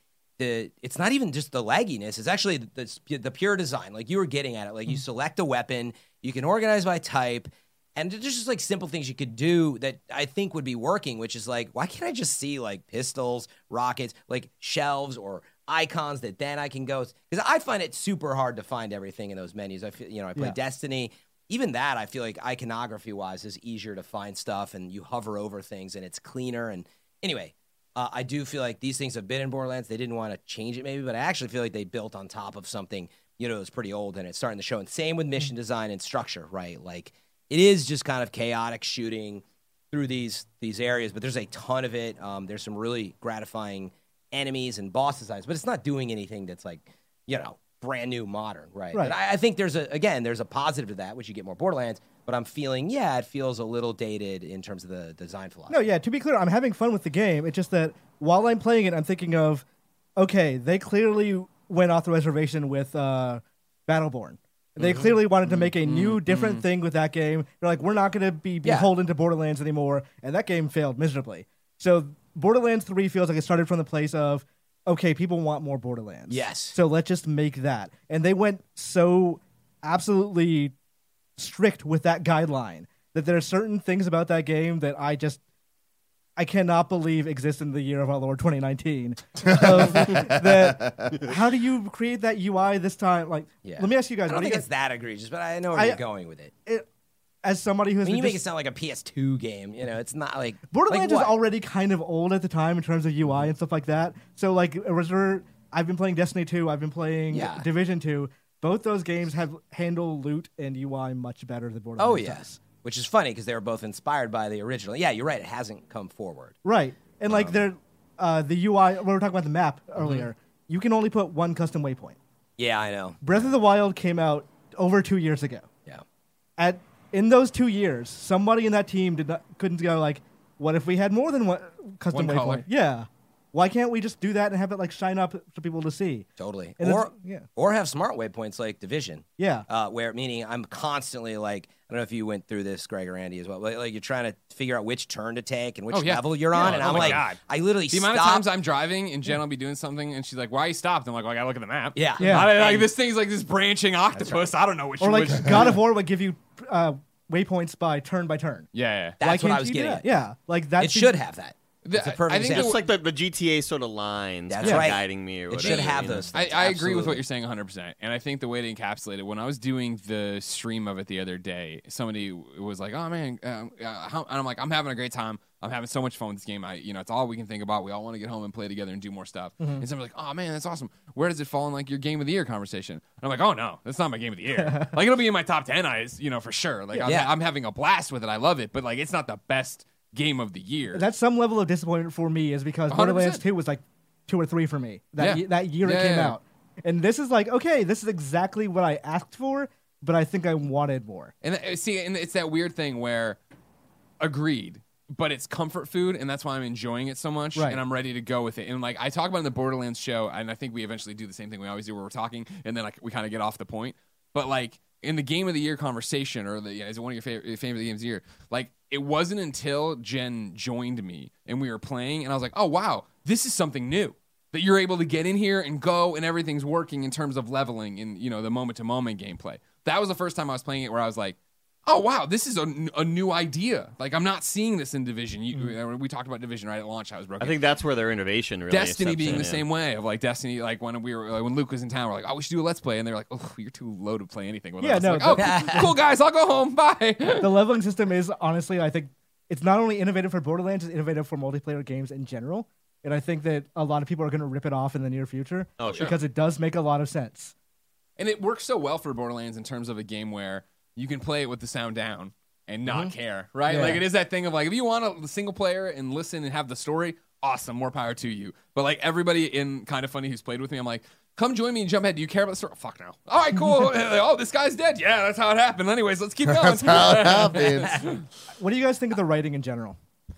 it's not even just the lagginess. It's actually the pure design. Like you were getting at it. Like you select a weapon, you can organize by type, and there's just like simple things you could do that I think would be working. Which is like, why can't I just see like pistols, rockets, like shelves or icons that then I can go? Because I find it super hard to find everything in those menus. I feel I play
Yeah.
Destiny. Even that, I feel like iconography wise is easier to find stuff, and you hover over things, and it's cleaner. And anyway, I do feel like these things have been in Borderlands. They didn't want to change it, maybe, but I actually feel like they built on top of something that's pretty old, and it's starting to show. And same with mission design and structure, right? Like it is just kind of chaotic shooting through these areas, but there's a ton of it. There's some really gratifying enemies and boss designs, but it's not doing anything that's like brand new modern, right?
Right.
But I think there's a positive to that, which you get more Borderlands, but I'm feeling, it feels a little dated in terms of the design philosophy.
No, yeah, to be clear, I'm having fun with the game. It's just that while I'm playing it, I'm thinking of, okay, they clearly went off the reservation with Battleborn. They clearly wanted to make a new, different thing with that game. They're like, we're not going to be beholden to Borderlands anymore, and that game failed miserably. So Borderlands 3 feels like it started from the place of, okay, people want more Borderlands.
Yes.
So let's just make that. And they went so absolutely strict with that guideline. That there are certain things about that game that I cannot believe exist in the year of our Lord 2019. How do you create that UI this time? Like, let me ask you guys.
I don't think it's that egregious, but I know where you're going with it.
As somebody who's
you make it sound like a PS2 game. You know, it's not like
Borderlands is already kind of old at the time in terms of UI and stuff like that. So like, I've been playing Destiny 2. I've been playing Division 2. Both those games have handle loot and UI much better than Borderlands.
Oh yes. Which is funny because they were both inspired by the original. Yeah, you're right. It hasn't come forward.
Right. And like the UI, we were talking about the map earlier. You can only put one custom waypoint.
Yeah, I know.
Breath of the Wild came out over 2 years ago.
Yeah.
In those 2 years, somebody in that team couldn't go like, what if we had more than one custom
One
waypoint?
color.
Yeah. Why can't we just do that and have it like shine up for people to see?
Totally.
And
Or have smart waypoints like Division.
Yeah.
Where meaning I'm constantly like, I don't know if you went through this, Greg or Andy as well. But like you're trying to figure out which turn to take and which level you're on, and I'm like, I literally
the amount of times I'm driving and Jen will be doing something and she's like, "Why are you stopped?" I'm like, "Well, I gotta look at the map."
Yeah.
Like this thing's like this branching octopus. I don't know which.
Or like
which,
God of War would give you waypoints by turn.
Yeah.
That's
Why
what I
can't
was
you do
getting
that?
at.
Yeah. Like that.
It should have that. It's a perfect
I think
example.
It's like the GTA sort of lines
That's
kind of
right.
guiding me or
It
whatever.
should have
you know?
those things.
I agree with
Absolutely.
what you're saying 100%. And I think the way to encapsulate it, when I was doing the stream of it the other day, somebody was like, "Oh man," and I'm like, "I'm having a great time. I'm having so much fun with this game. It's all we can think about. We all want to get home and play together and do more stuff." And somebody's like, "Oh man, that's awesome. Where does it fall in like your game of the year conversation?" And I'm like, "Oh no, that's not my game of the year. Like it'll be in my top 10, for sure. Like I'm having a blast with it. I love it, but like it's not the best game of the year."
That's some level of disappointment for me, is because
100%.
Borderlands 2 was like 2 or 3 for me that year it came out. And this is like, okay, this is exactly what I asked for, but I think I wanted more.
And and it's that weird thing where, agreed, but it's comfort food, and that's why I'm enjoying it so much,
Right.
and I'm ready to go with it. And like I talk about in the Borderlands show, and I think we eventually do the same thing we always do, where we're talking, and then we kind of get off the point. But like in the game of the year conversation, or is it one of your favorite games of the year? Like it wasn't until Jen joined me and we were playing, and I was like, oh wow, this is something new. That you're able to get in here and go, and everything's working in terms of leveling and the moment to moment gameplay. That was the first time I was playing it where I was like, oh wow, this is a new idea. Like I'm not seeing this in Division. We talked about Division right at launch. I was broken.
I think that's where their innovation really
Destiny
steps
being
in,
the
yeah.
same way of like Destiny, like when when Luke was in town, we're like, oh, we should do a let's play, and they're like, oh, you're too low to play anything with us.
no,
Like, oh, cool guys, I'll go home. Bye.
The leveling system is honestly, I think it's not only innovative for Borderlands, it's innovative for multiplayer games in general. And I think that a lot of people are going to rip it off in the near future.
Oh, sure.
Because it does make a lot of sense.
And it works so well for Borderlands in terms of a game where you can play it with the sound down and not care, right?
Yeah.
Like it is that thing of like, if you want a single player and listen and have the story, awesome, more power to you. But like everybody in Kind of Funny who's played with me, I'm like, come join me and jump ahead. Do you care about the story? Fuck no. All right, cool. Oh, this guy's dead. Yeah, that's how it happened. Anyways, let's keep going.
That's how it happens.
What do you guys think of the writing in general?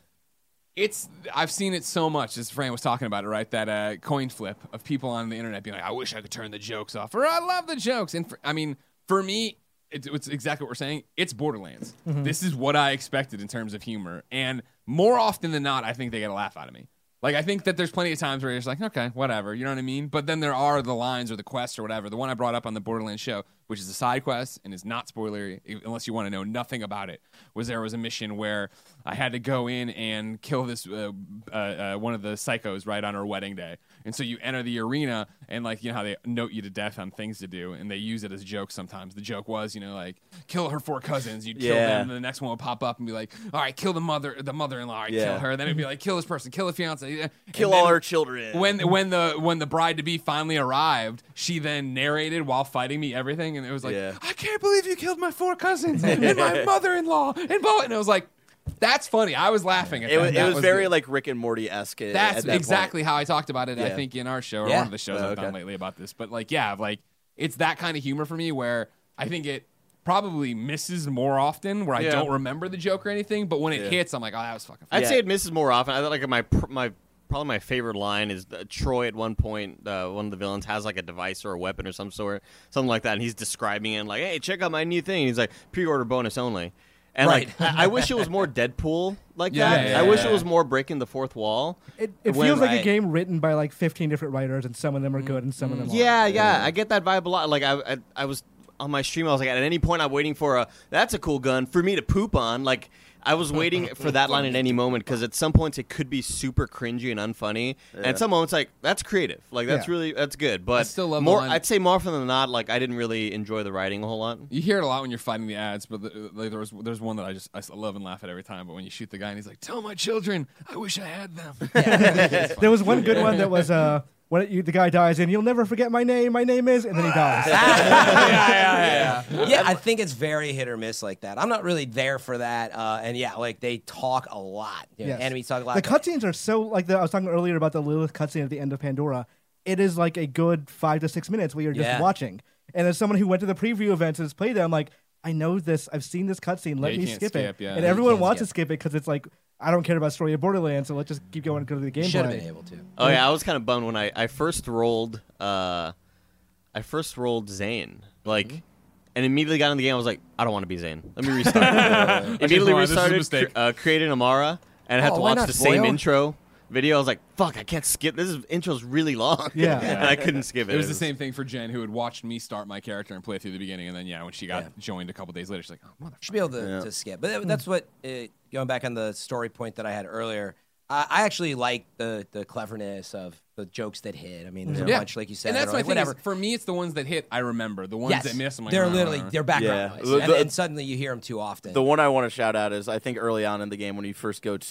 I've seen it so much, as Fran was talking about it, right? That coin flip of people on the internet being like, I wish I could turn the jokes off, or I love the jokes. And for me, it's exactly what we're saying. It's Borderlands. This is what I expected in terms of humor. And more often than not, I think they get a laugh out of me. Like, I think that there's plenty of times where you're just like, okay, whatever, you know what I mean? But then there are the lines or the quests or whatever. The one I brought up on the Borderlands show, which is a side quest and is not spoilery unless you want to know nothing about it, there was a mission where I had to go in and kill this one of the psychos right on her wedding day. And so you enter the arena, and like, how they note you to death on things to do, and they use it as a joke sometimes. The joke was, like, kill her 4 cousins. You'd kill them, and the next one would pop up and be like, all right, kill the mother-in-law. All right, kill her. Then it'd be like, kill this person, kill the fiance,
Kill all her children.
When the bride to be finally arrived, she then narrated while fighting me everything, and it was like, I can't believe you killed my 4 cousins and my mother-in-law and it was like, that's funny. I was laughing at that.
It was very like Rick and Morty-esque.
That's
at
exactly
that
how I talked about it. I think in our show or one of the shows I've done lately about this. But like, it's that kind of humor for me where I think it probably misses more often, where I don't remember the joke or anything. But when it hits, I'm like, oh, that was fucking funny.
I'd say it misses more often. I thought like probably my favorite line is Troy at one point, one of the villains has like a device or a weapon or something like that, and he's describing it like, hey, check out my new thing. And he's like, pre-order bonus only. And like, I wish it was more Deadpool like that.
Yeah,
I wish it was more breaking the fourth wall.
It feels like a game written by like 15 different writers, and some of them are good and some of them aren't.
Yeah, I get that vibe a lot. Like I was on my stream, I was like, at any point, I'm waiting for that's a cool gun for me to poop on. Like, I was waiting for that line at any moment because at some points it could be super cringy and unfunny, and at some moments like that's creative, like that's that's good. But
I still love
more.
the line.
I'd say more often than not, like I didn't really enjoy the writing a whole lot.
You hear it a lot when you're fighting the ads, but like there's one that I love and laugh at every time. But when you shoot the guy and he's like, "Tell my children, I wish I had them."
There was one good one that was when the guy dies and you'll never forget my name. My name is, and then he dies.
Yeah, I think it's very hit or miss like that. I'm not really there for that. And yeah, like they talk a lot. You know,
Yes.
enemies talk a lot.
The cutscenes are so like I was talking earlier about the Lilith cutscene at the end of Pandora. It is like a good 5 to 6 minutes where you're just watching. And as someone who went to the preview events and has played it, I'm like, I know this. I've seen this cutscene. Let
you
me
can't
skip it.
skip, yeah.
And
You
everyone
can't
wants
skip.
to skip it because it's like, I don't care about story of Borderlands, so let's just keep going and go to the
Should have been
gameplay.
able to.
Oh yeah, I was kind of bummed when I first rolled. I first rolled Zane, like, and immediately got in the game. I was like, I don't want to be Zane. Let me restart. Immediately
This is a
restarted,
mistake.
created Amara, and I had to
why
watch
not,
the same
boyo?
intro video. I was like, fuck, I can't skip. Intro's really long.
Yeah.
and I couldn't skip it.
It was the same thing for Jen, who had watched me start my character and play through the beginning, and then when she got
Yeah.
joined a couple days later, she's like, "Oh mother."
Should be able to skip. But that's what, going back on the story point that I had earlier, I actually like the cleverness of the jokes that hit. I mean, there's a bunch, like you said,
and that's
that are
my
like,
thing.
whatever.
For me, it's the ones that hit. I remember the ones that miss. I'm like,
they're
"Oh,
literally,
oh, oh."
they're background
Yeah.
noise.
The-
And suddenly you hear them too often.
The one I want to shout out is I think early on in the game when you first go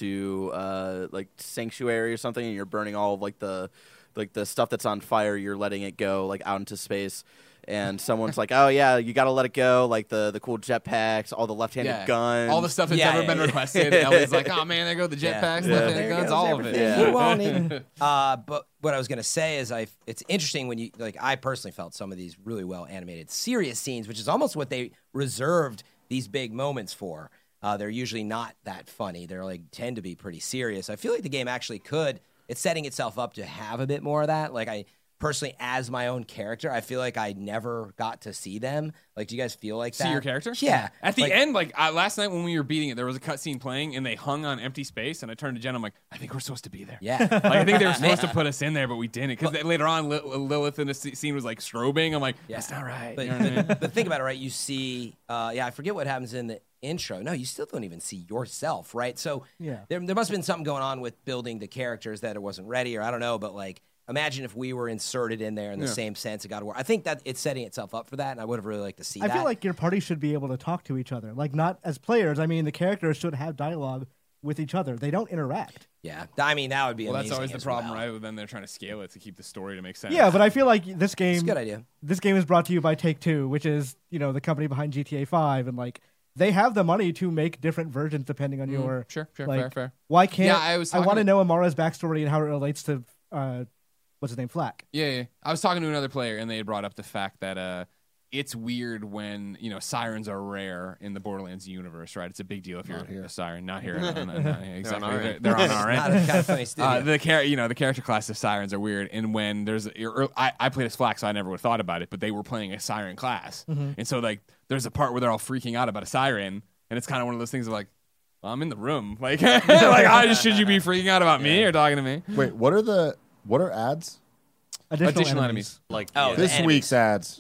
to like Sanctuary or something and you're burning all of like the stuff that's on fire, you're letting it go like out into space. And someone's like, "Oh yeah, you got to let it go." Like the cool jetpacks, all the left-handed guns,
all the stuff that's
Yeah,
ever
yeah,
been
yeah.
requested. Ellie's like, "Oh man, there go the jetpacks, left-handed
There
guns,
goes
all of it."
everything
Yeah.
you wanted. But what I was gonna say is, it's interesting when you like. I personally felt some of these really well animated, serious scenes, which is almost what they reserved these big moments for. They're usually not that funny. They're like tend to be pretty serious. I feel like the game actually could. It's setting itself up to have a bit more of that. Like I personally, as my own character, I feel like I never got to see them. Like, do you guys feel like that?
See your character?
Yeah.
At the
Like,
end, like last night when we were beating it, there was a cutscene playing, and they hung on empty space. And I turned to Jen. I'm like, I think we're supposed to be there.
Yeah.
Like, I think they were supposed to put us in there, but we didn't. Because later on, Lilith in the scene was like strobing. I'm like, that's not right.
But,
You know what I mean?
but think about it, right? You see, I forget what happens in the intro. No, you still don't even see yourself, right? So
Yeah.
there must have been something going on with building the characters that it wasn't ready, or I don't know, but like, imagine if we were inserted in there in the same sense of God of War. I think that it's setting itself up for that, and I would have really liked to see
I
that.
feel like your party should be able to talk to each other. Like, not as players. I mean, the characters should have dialogue with each other. They don't interact.
yeah, I mean, that would be
Well,
amazing.
that's always the
as
problem,
well.
right? Then they're trying to scale it to keep the story to make sense.
Yeah, but I feel like this game.
It's a good idea.
This game is brought to you by Take-Two, which is, the company behind GTA 5, and like they have the money to make different versions depending on your.
Sure,
like,
fair.
Why can't
Yeah, I was
I want
talking
to
to-
know Amara's backstory and how it relates to what's his name, Flack.
Yeah. I was talking to another player, and they had brought up the fact that it's weird when sirens are rare in the Borderlands universe, right? It's a big deal if you're a siren. Not here. No, exactly.
our end.
They're on our
Not
end.
a kind of funny studio.
The character class of sirens are weird, and when there's I played as Flack, so I never would have thought about it, but they were playing a siren class, and so like there's a part where they're all freaking out about a siren, and it's kind of one of those things of like, well, I'm in the room, like should you be freaking out about me or talking to me?
Wait, what are ads?
Additional enemies.
Like,
Oh,
yeah.
This
enemies.
week's ads.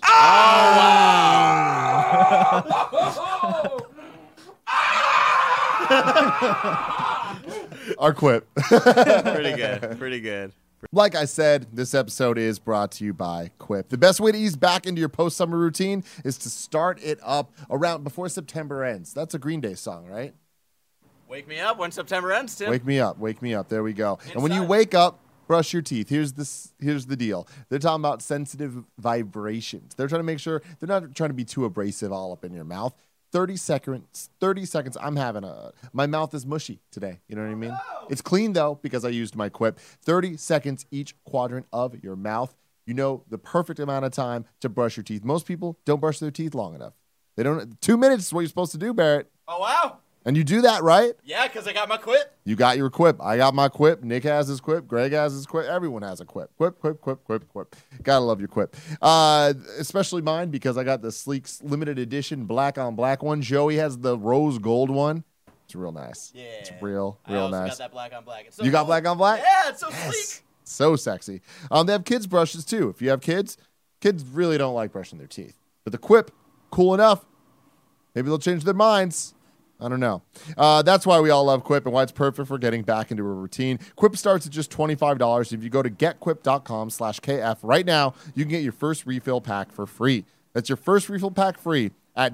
Our quip.
pretty good.
Like I said, this episode is brought to you by Quip. The best way to ease back into your post-summer routine is to start it up around before September ends. That's a Green Day song, right?
Wake me up when September ends, Tim.
Wake me up, wake me up. There we go. And when you
Inside.
wake up, brush your teeth. Here's the deal. They're talking about sensitive vibrations. They're trying to make sure they're not trying to be too abrasive all up in your mouth. 30 seconds. My mouth is mushy today. You know what I mean? It's clean though because I used my Quip. 30 seconds each quadrant of your mouth. The perfect amount of time to brush your teeth. Most people don't brush their teeth long enough. They don't. 2 minutes is what you're supposed to do, Barrett.
Oh, wow.
And you do that, right?
Yeah, because I got my quit.
You got your Quip. I got my Quip. Nick has his Quip. Greg has his Quip. Everyone has a Quip. Quip. Gotta love your Quip. Especially mine because I got the sleek limited edition black on black one. Joey has the rose gold one. It's real nice.
Yeah.
It's real
I also
nice.
got that black on black. It's so
You got
cool.
black on black?
Yeah, it's so sleek.
So sexy. They have kids brushes too. If you have kids really don't like brushing their teeth. But the Quip cool enough. Maybe they'll change their minds. I don't know. That's why we all love Quip and why it's perfect for getting back into a routine. Quip starts at just $25. If you go to getquip.com/KF right now, you can get your first refill pack for free. That's your first refill pack free at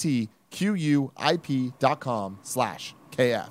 getquip.com/KF.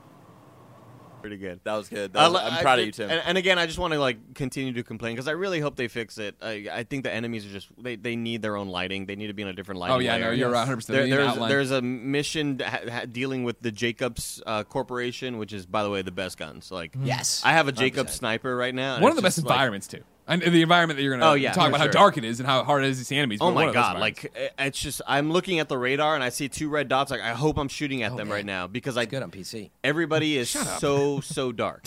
Pretty good.
That was good. I'm proud of you, Tim.
And again, I just want to like continue to complain because I really hope they fix it. I think the enemies are just they need their own lighting. They need to be in a different lighting.
Oh yeah,
layer.
no, you're 100%.
There's a mission dealing with the Jacobs Corporation, which is, by the way, the best guns. Like,
Yes.
I have a Jacobs
100%.
sniper right now. and
one of the
it's
best
just, like,
environments too. And the environment that you're going to talk
for
about how
sure.
dark it is and how hard it is to see enemies.
Oh
but one
my
of those
god!
environments.
Like it's just I'm looking at the radar and I see 2 red dots. Like I hope I'm shooting at them
man.
right now because
It's good on PC.
everybody is so dark.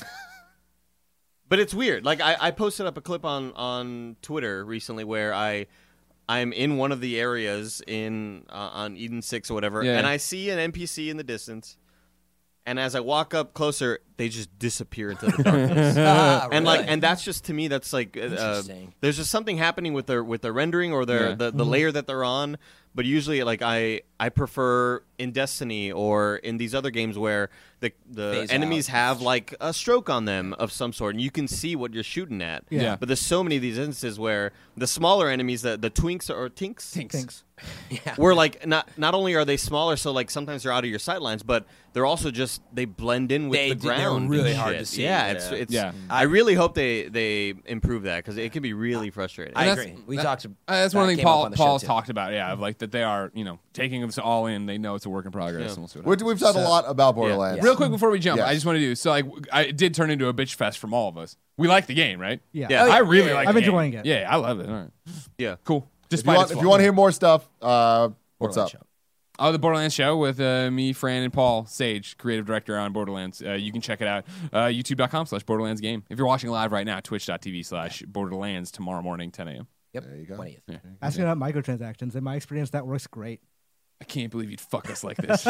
But it's weird. Like I posted up a clip on Twitter recently where I'm in one of the areas in on Eden 6 or whatever,
Yeah.
and I see an NPC in the distance. And as I walk up closer, they just disappear into the darkness. And like, and that's just to me, that's like,
Interesting.
there's just something happening with their rendering or their the layer that they're on. But usually, like I prefer in Destiny or in these other games where the
Phase
enemies
out.
have like a stroke on them of some sort, and you can see what you're shooting at.
Yeah.
But there's so many of these instances where the smaller enemies, the twinks or tinks,
Thanks.
where like not only are they smaller, so like sometimes they're out of your sight lines, but they're also just they blend in with the
They're
ground.
really
and
hard
shit.
to see.
Yeah,
Yeah.
it's
Yeah.
I really hope they improve that because it can be really frustrating.
I
that's-
agree. We talked.
That's one
that
thing
came up
Paul
on the show,
Paul's
too.
talked about. Yeah, of like that they are taking this all in. They know it's a work in progress. And we'll see what happens.
We've talked a lot about Borderlands.
Yeah.
Real quick before we jump,
Yes.
I just want to do so. Like, it did turn into a bitch fest from all of us. We like the game, right?
Yeah.
Yeah.
I really like.
I'm
the game.
enjoying it.
Yeah, I love it. All right.
Yeah.
Cool.
If you,
Despite
want, if you want to hear more stuff, what's up?
Oh, the Borderlands show with me, Fran, and Paul Sage, creative director on Borderlands. You can check it out. YouTube.com/Borderlands game. If you're watching live right now, Twitch.tv/Borderlands tomorrow morning, 10 a.m.
Yep.
There you go.
20th.
Asking about microtransactions. In my experience, that works great.
I can't believe you'd fuck us like this.
Did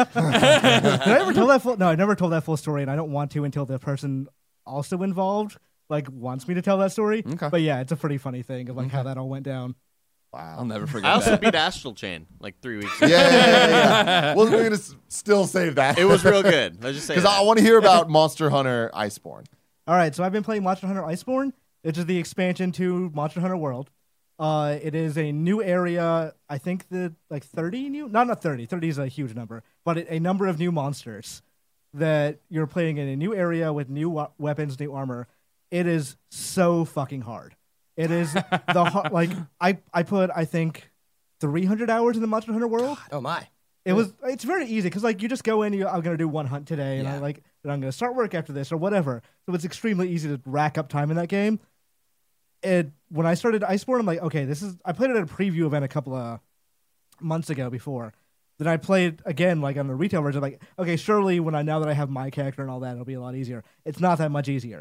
I ever tell that full? No, I never told that full story, and I don't want to until the person also involved wants me to tell that story.
Okay.
But yeah, it's a pretty funny thing of how that all went down.
I'll never
I
forget
also
that.
beat Astral Chain like 3 weeks ago.
Yeah. Well, we're gonna still save that
It was real good. Let's just say
because
that.
I want to hear about Monster Hunter Iceborne.
All right, so I've been playing Monster Hunter Iceborne, which is the expansion to Monster Hunter World. It is a new area. I think 30 new. Not 30. 30 is a huge number, but a number of new monsters that you're playing in a new area with new weapons, new armor. It is so fucking hard. It is I put I think 300 hours in the Monster Hunter World.
Oh my.
It's very easy because you just go in. I'm gonna do one hunt today, and
Yeah.
and I'm gonna start work after this or whatever. So it's extremely easy to rack up time in that game. When I started Iceborne, I'm like, okay, I played it at a preview event a couple of months ago before. Then I played again on the retail version. Like, okay, surely now that I have my character and all that, it'll be a lot easier. It's not that much easier.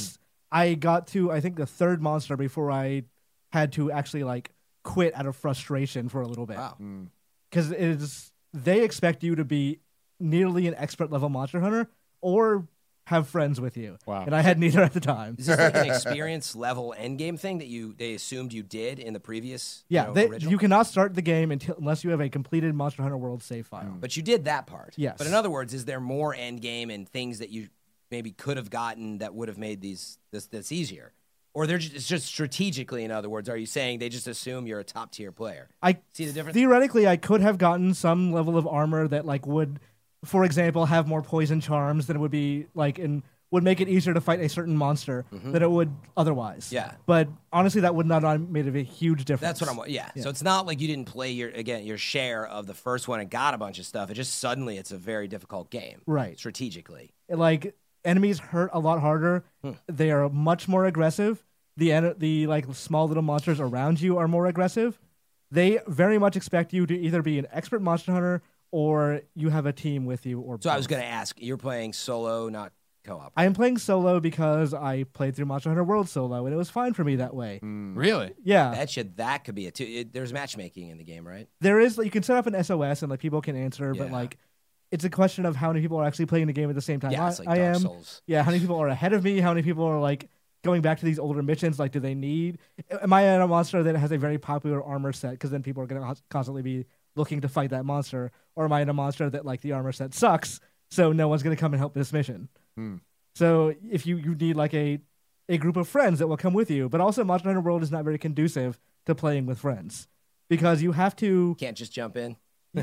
I got to I think the third monster before I had to actually quit out of frustration for a little bit.
Wow.
Because they expect you to be nearly an expert level monster hunter or have friends with you.
Wow.
And I had neither at the time.
Is this like an experience level endgame thing that they assumed you did in the previous?
Yeah,
original?
you cannot start the game unless you have a completed Monster Hunter World save file.
But you did that part.
Yes.
But in other words, is there more endgame and things that you maybe could have gotten that would have made this easier? Or it's just strategically, in other words, are you saying they just assume you're a top tier player?
I
See the difference?
Theoretically, I could have gotten some level of armor that would, for example, have more poison charms than it would be and would make it easier to fight a certain monster than it would otherwise.
Yeah.
But honestly, that would not have made a huge difference.
That's what I'm. Yeah. So it's not like you didn't play your share of the first one and got a bunch of stuff. It just suddenly it's a very difficult game.
Right.
Strategically.
Enemies hurt a lot harder. They are much more aggressive. The small little monsters around you are more aggressive. They very much expect you to either be an expert monster hunter or you have a team with you. Or
So I was
both.
going to ask, you're playing solo, not co-op.
I am playing solo because I played through Monster Hunter World solo, and it was fine for me that way.
Really?
Yeah,
That could be there's matchmaking in the game, right?
there is. You can set up an SOS and people can answer,
Yeah.
but it's a question of how many people are actually playing the game at the same time.
Yeah, it's like
I
Dark
am.
Souls.
Yeah, how many people are ahead of me? How many people are going back to these older missions? Do they need? Am I a monster that has a very popular armor set? Because then people are going to constantly be looking to fight that monster, or am I in a monster that like the armor set sucks, so no one's gonna come and help this mission? So if you need like a group of friends that will come with you, but also Monster Hunter World is not very conducive to playing with friends because you have to
Can't just jump in.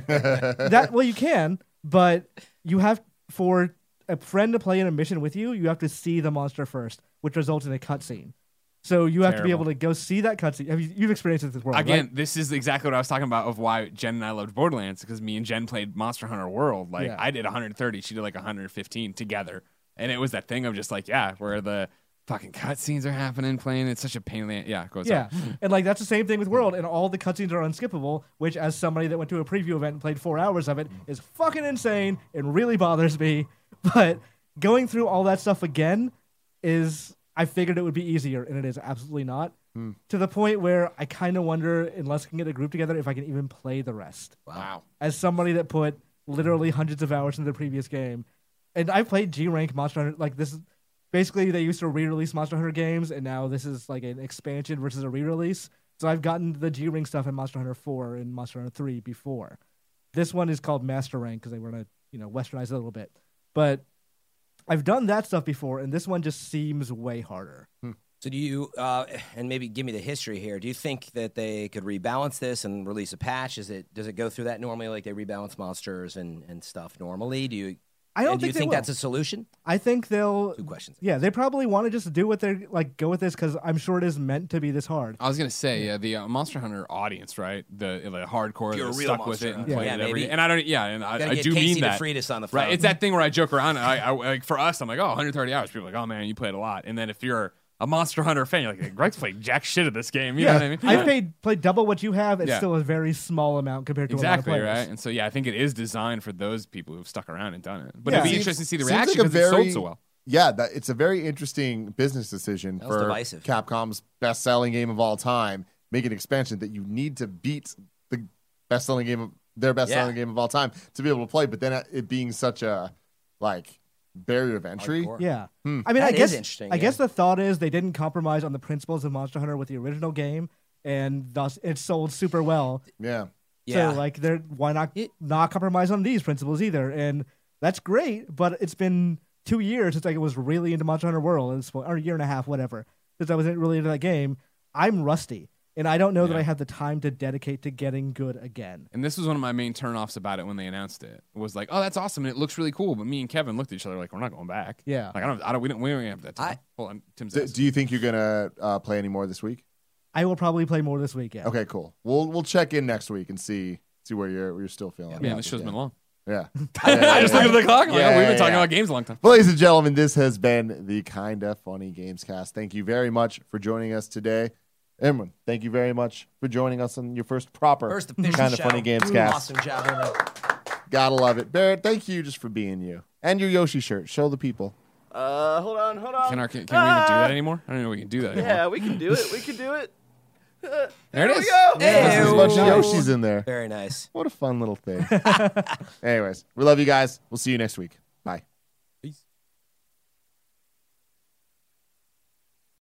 well you can, but you have for a friend to play in a mission with you, you have to see the monster first, which results in a cutscene. So you have to be able to go see that cutscene. You've experienced it this world,
Again,
right?
this is exactly what I was talking about of why Jen and I loved Borderlands, because me and Jen played Monster Hunter World. Like,
Yeah.
I did 130, she did like 115 together. And it was that thing of just like, yeah, where the fucking cutscenes are happening, playing. It's such a pain in the yeah, goes
Yeah,
on.
and like that's the same thing with World, and all the cutscenes are unskippable. Which, as somebody that went to a preview event and played 4 hours of it, is fucking insane. It really bothers me. But going through all that stuff again is, I figured it would be easier, and it is absolutely not. To the point where I kind of wonder, unless I can get a group together, if I can even play the rest.
Wow.
As somebody that put literally hundreds of hours into the previous game, and I played G rank Monster Hunter. Like this is basically they used to re-release Monster Hunter games, and now this is like an expansion versus a re-release. So I've gotten the G rank stuff in Monster Hunter 4 and Monster Hunter 3 before. This one is called Master Rank because they want to westernize it a little bit, but I've done that stuff before, and this one just seems way harder.
So do you, and maybe give me the history here, do you think that they could rebalance this and release a patch? Does it go through that normally, like they rebalance monsters and stuff normally? Do you think that's a solution?
I think they'll.
2 questions.
Yeah, they probably want to just do what they're like, go with this because I'm sure it is meant to be this hard.
I was gonna say, yeah, the Monster Hunter audience, right? The hardcore
You're
that
a real
stuck with
Monster
it and
Hunter.
played
Yeah,
it every
maybe.
day. And I don't, yeah, and I
Get
do
Casey
mean that.
DeFreitas on the phone.
Right, it's that thing where I joke around. I like for us, I'm like, 130 hours. People are like, oh man, you played a lot. And then if you're a Monster Hunter fan, you're like, Greg's played jack shit at this game. You know what I mean?
I've played double what you have. It's
Yeah.
still a very small amount compared to
Exactly,
a lot of
right?
players.
And so, yeah, I think it is designed for those people who've stuck around and done it. But
Yeah.
it'd be
Seems-
interesting to see the
seems
reaction
like a
because it sold
very-
so well.
Yeah, it's a very interesting business decision
That was
for
divisive.
Capcom's best-selling game of all time. Make an expansion that you need to beat the best-selling game of their best-selling game of all time to be able to play. But then it being such a like barrier of entry.
Hardcore.
Yeah, I mean,
That
I guess
is interesting,
I
yeah.
guess the thought is they didn't compromise on the principles of Monster Hunter with the original game, and thus it sold super well.
Yeah.
Yeah.
So like, why not compromise on these principles either? And that's great. But it's been 2 years since I was really into Monster Hunter World, or a year and a half, whatever, since I was really into that game. I'm rusty, and I don't know that I have the time to dedicate to getting good again.
And this was one of my main turnoffs about it when they announced it. It was like, oh, that's awesome, and it looks really cool. But me and Kevin looked at each other like, we're not going back.
Yeah.
Like we don't have that time. Hold on, Tim's asking.
Do you think you're gonna play any more this week?
I will probably play more this weekend.
Okay, cool. We'll check in next week and see where you're still feeling.
Man,
about
this
the
show's
game.
been long.
Yeah.
I just look at the clock. I'm like,
Yeah,
oh, we've been
yeah,
talking
yeah.
about games a long time.
Well, ladies and gentlemen, this has been the Kinda Funny Games Cast. Thank you very much for joining us today. Emron, thank you very much for joining us on your first
First official
Kinda
show.
Funny Games Cast.
Awesome job, Emma.
Gotta love it. Barrett, thank you just for being you. And your Yoshi shirt. Show the people.
Hold on.
Can we even do that anymore? I don't know if we can do that anymore.
Yeah, we can do it.
There it is.
There's a bunch of
Nice.
Yoshis in there.
Very nice.
What a fun little thing. Anyways, we love you guys. We'll see you next week.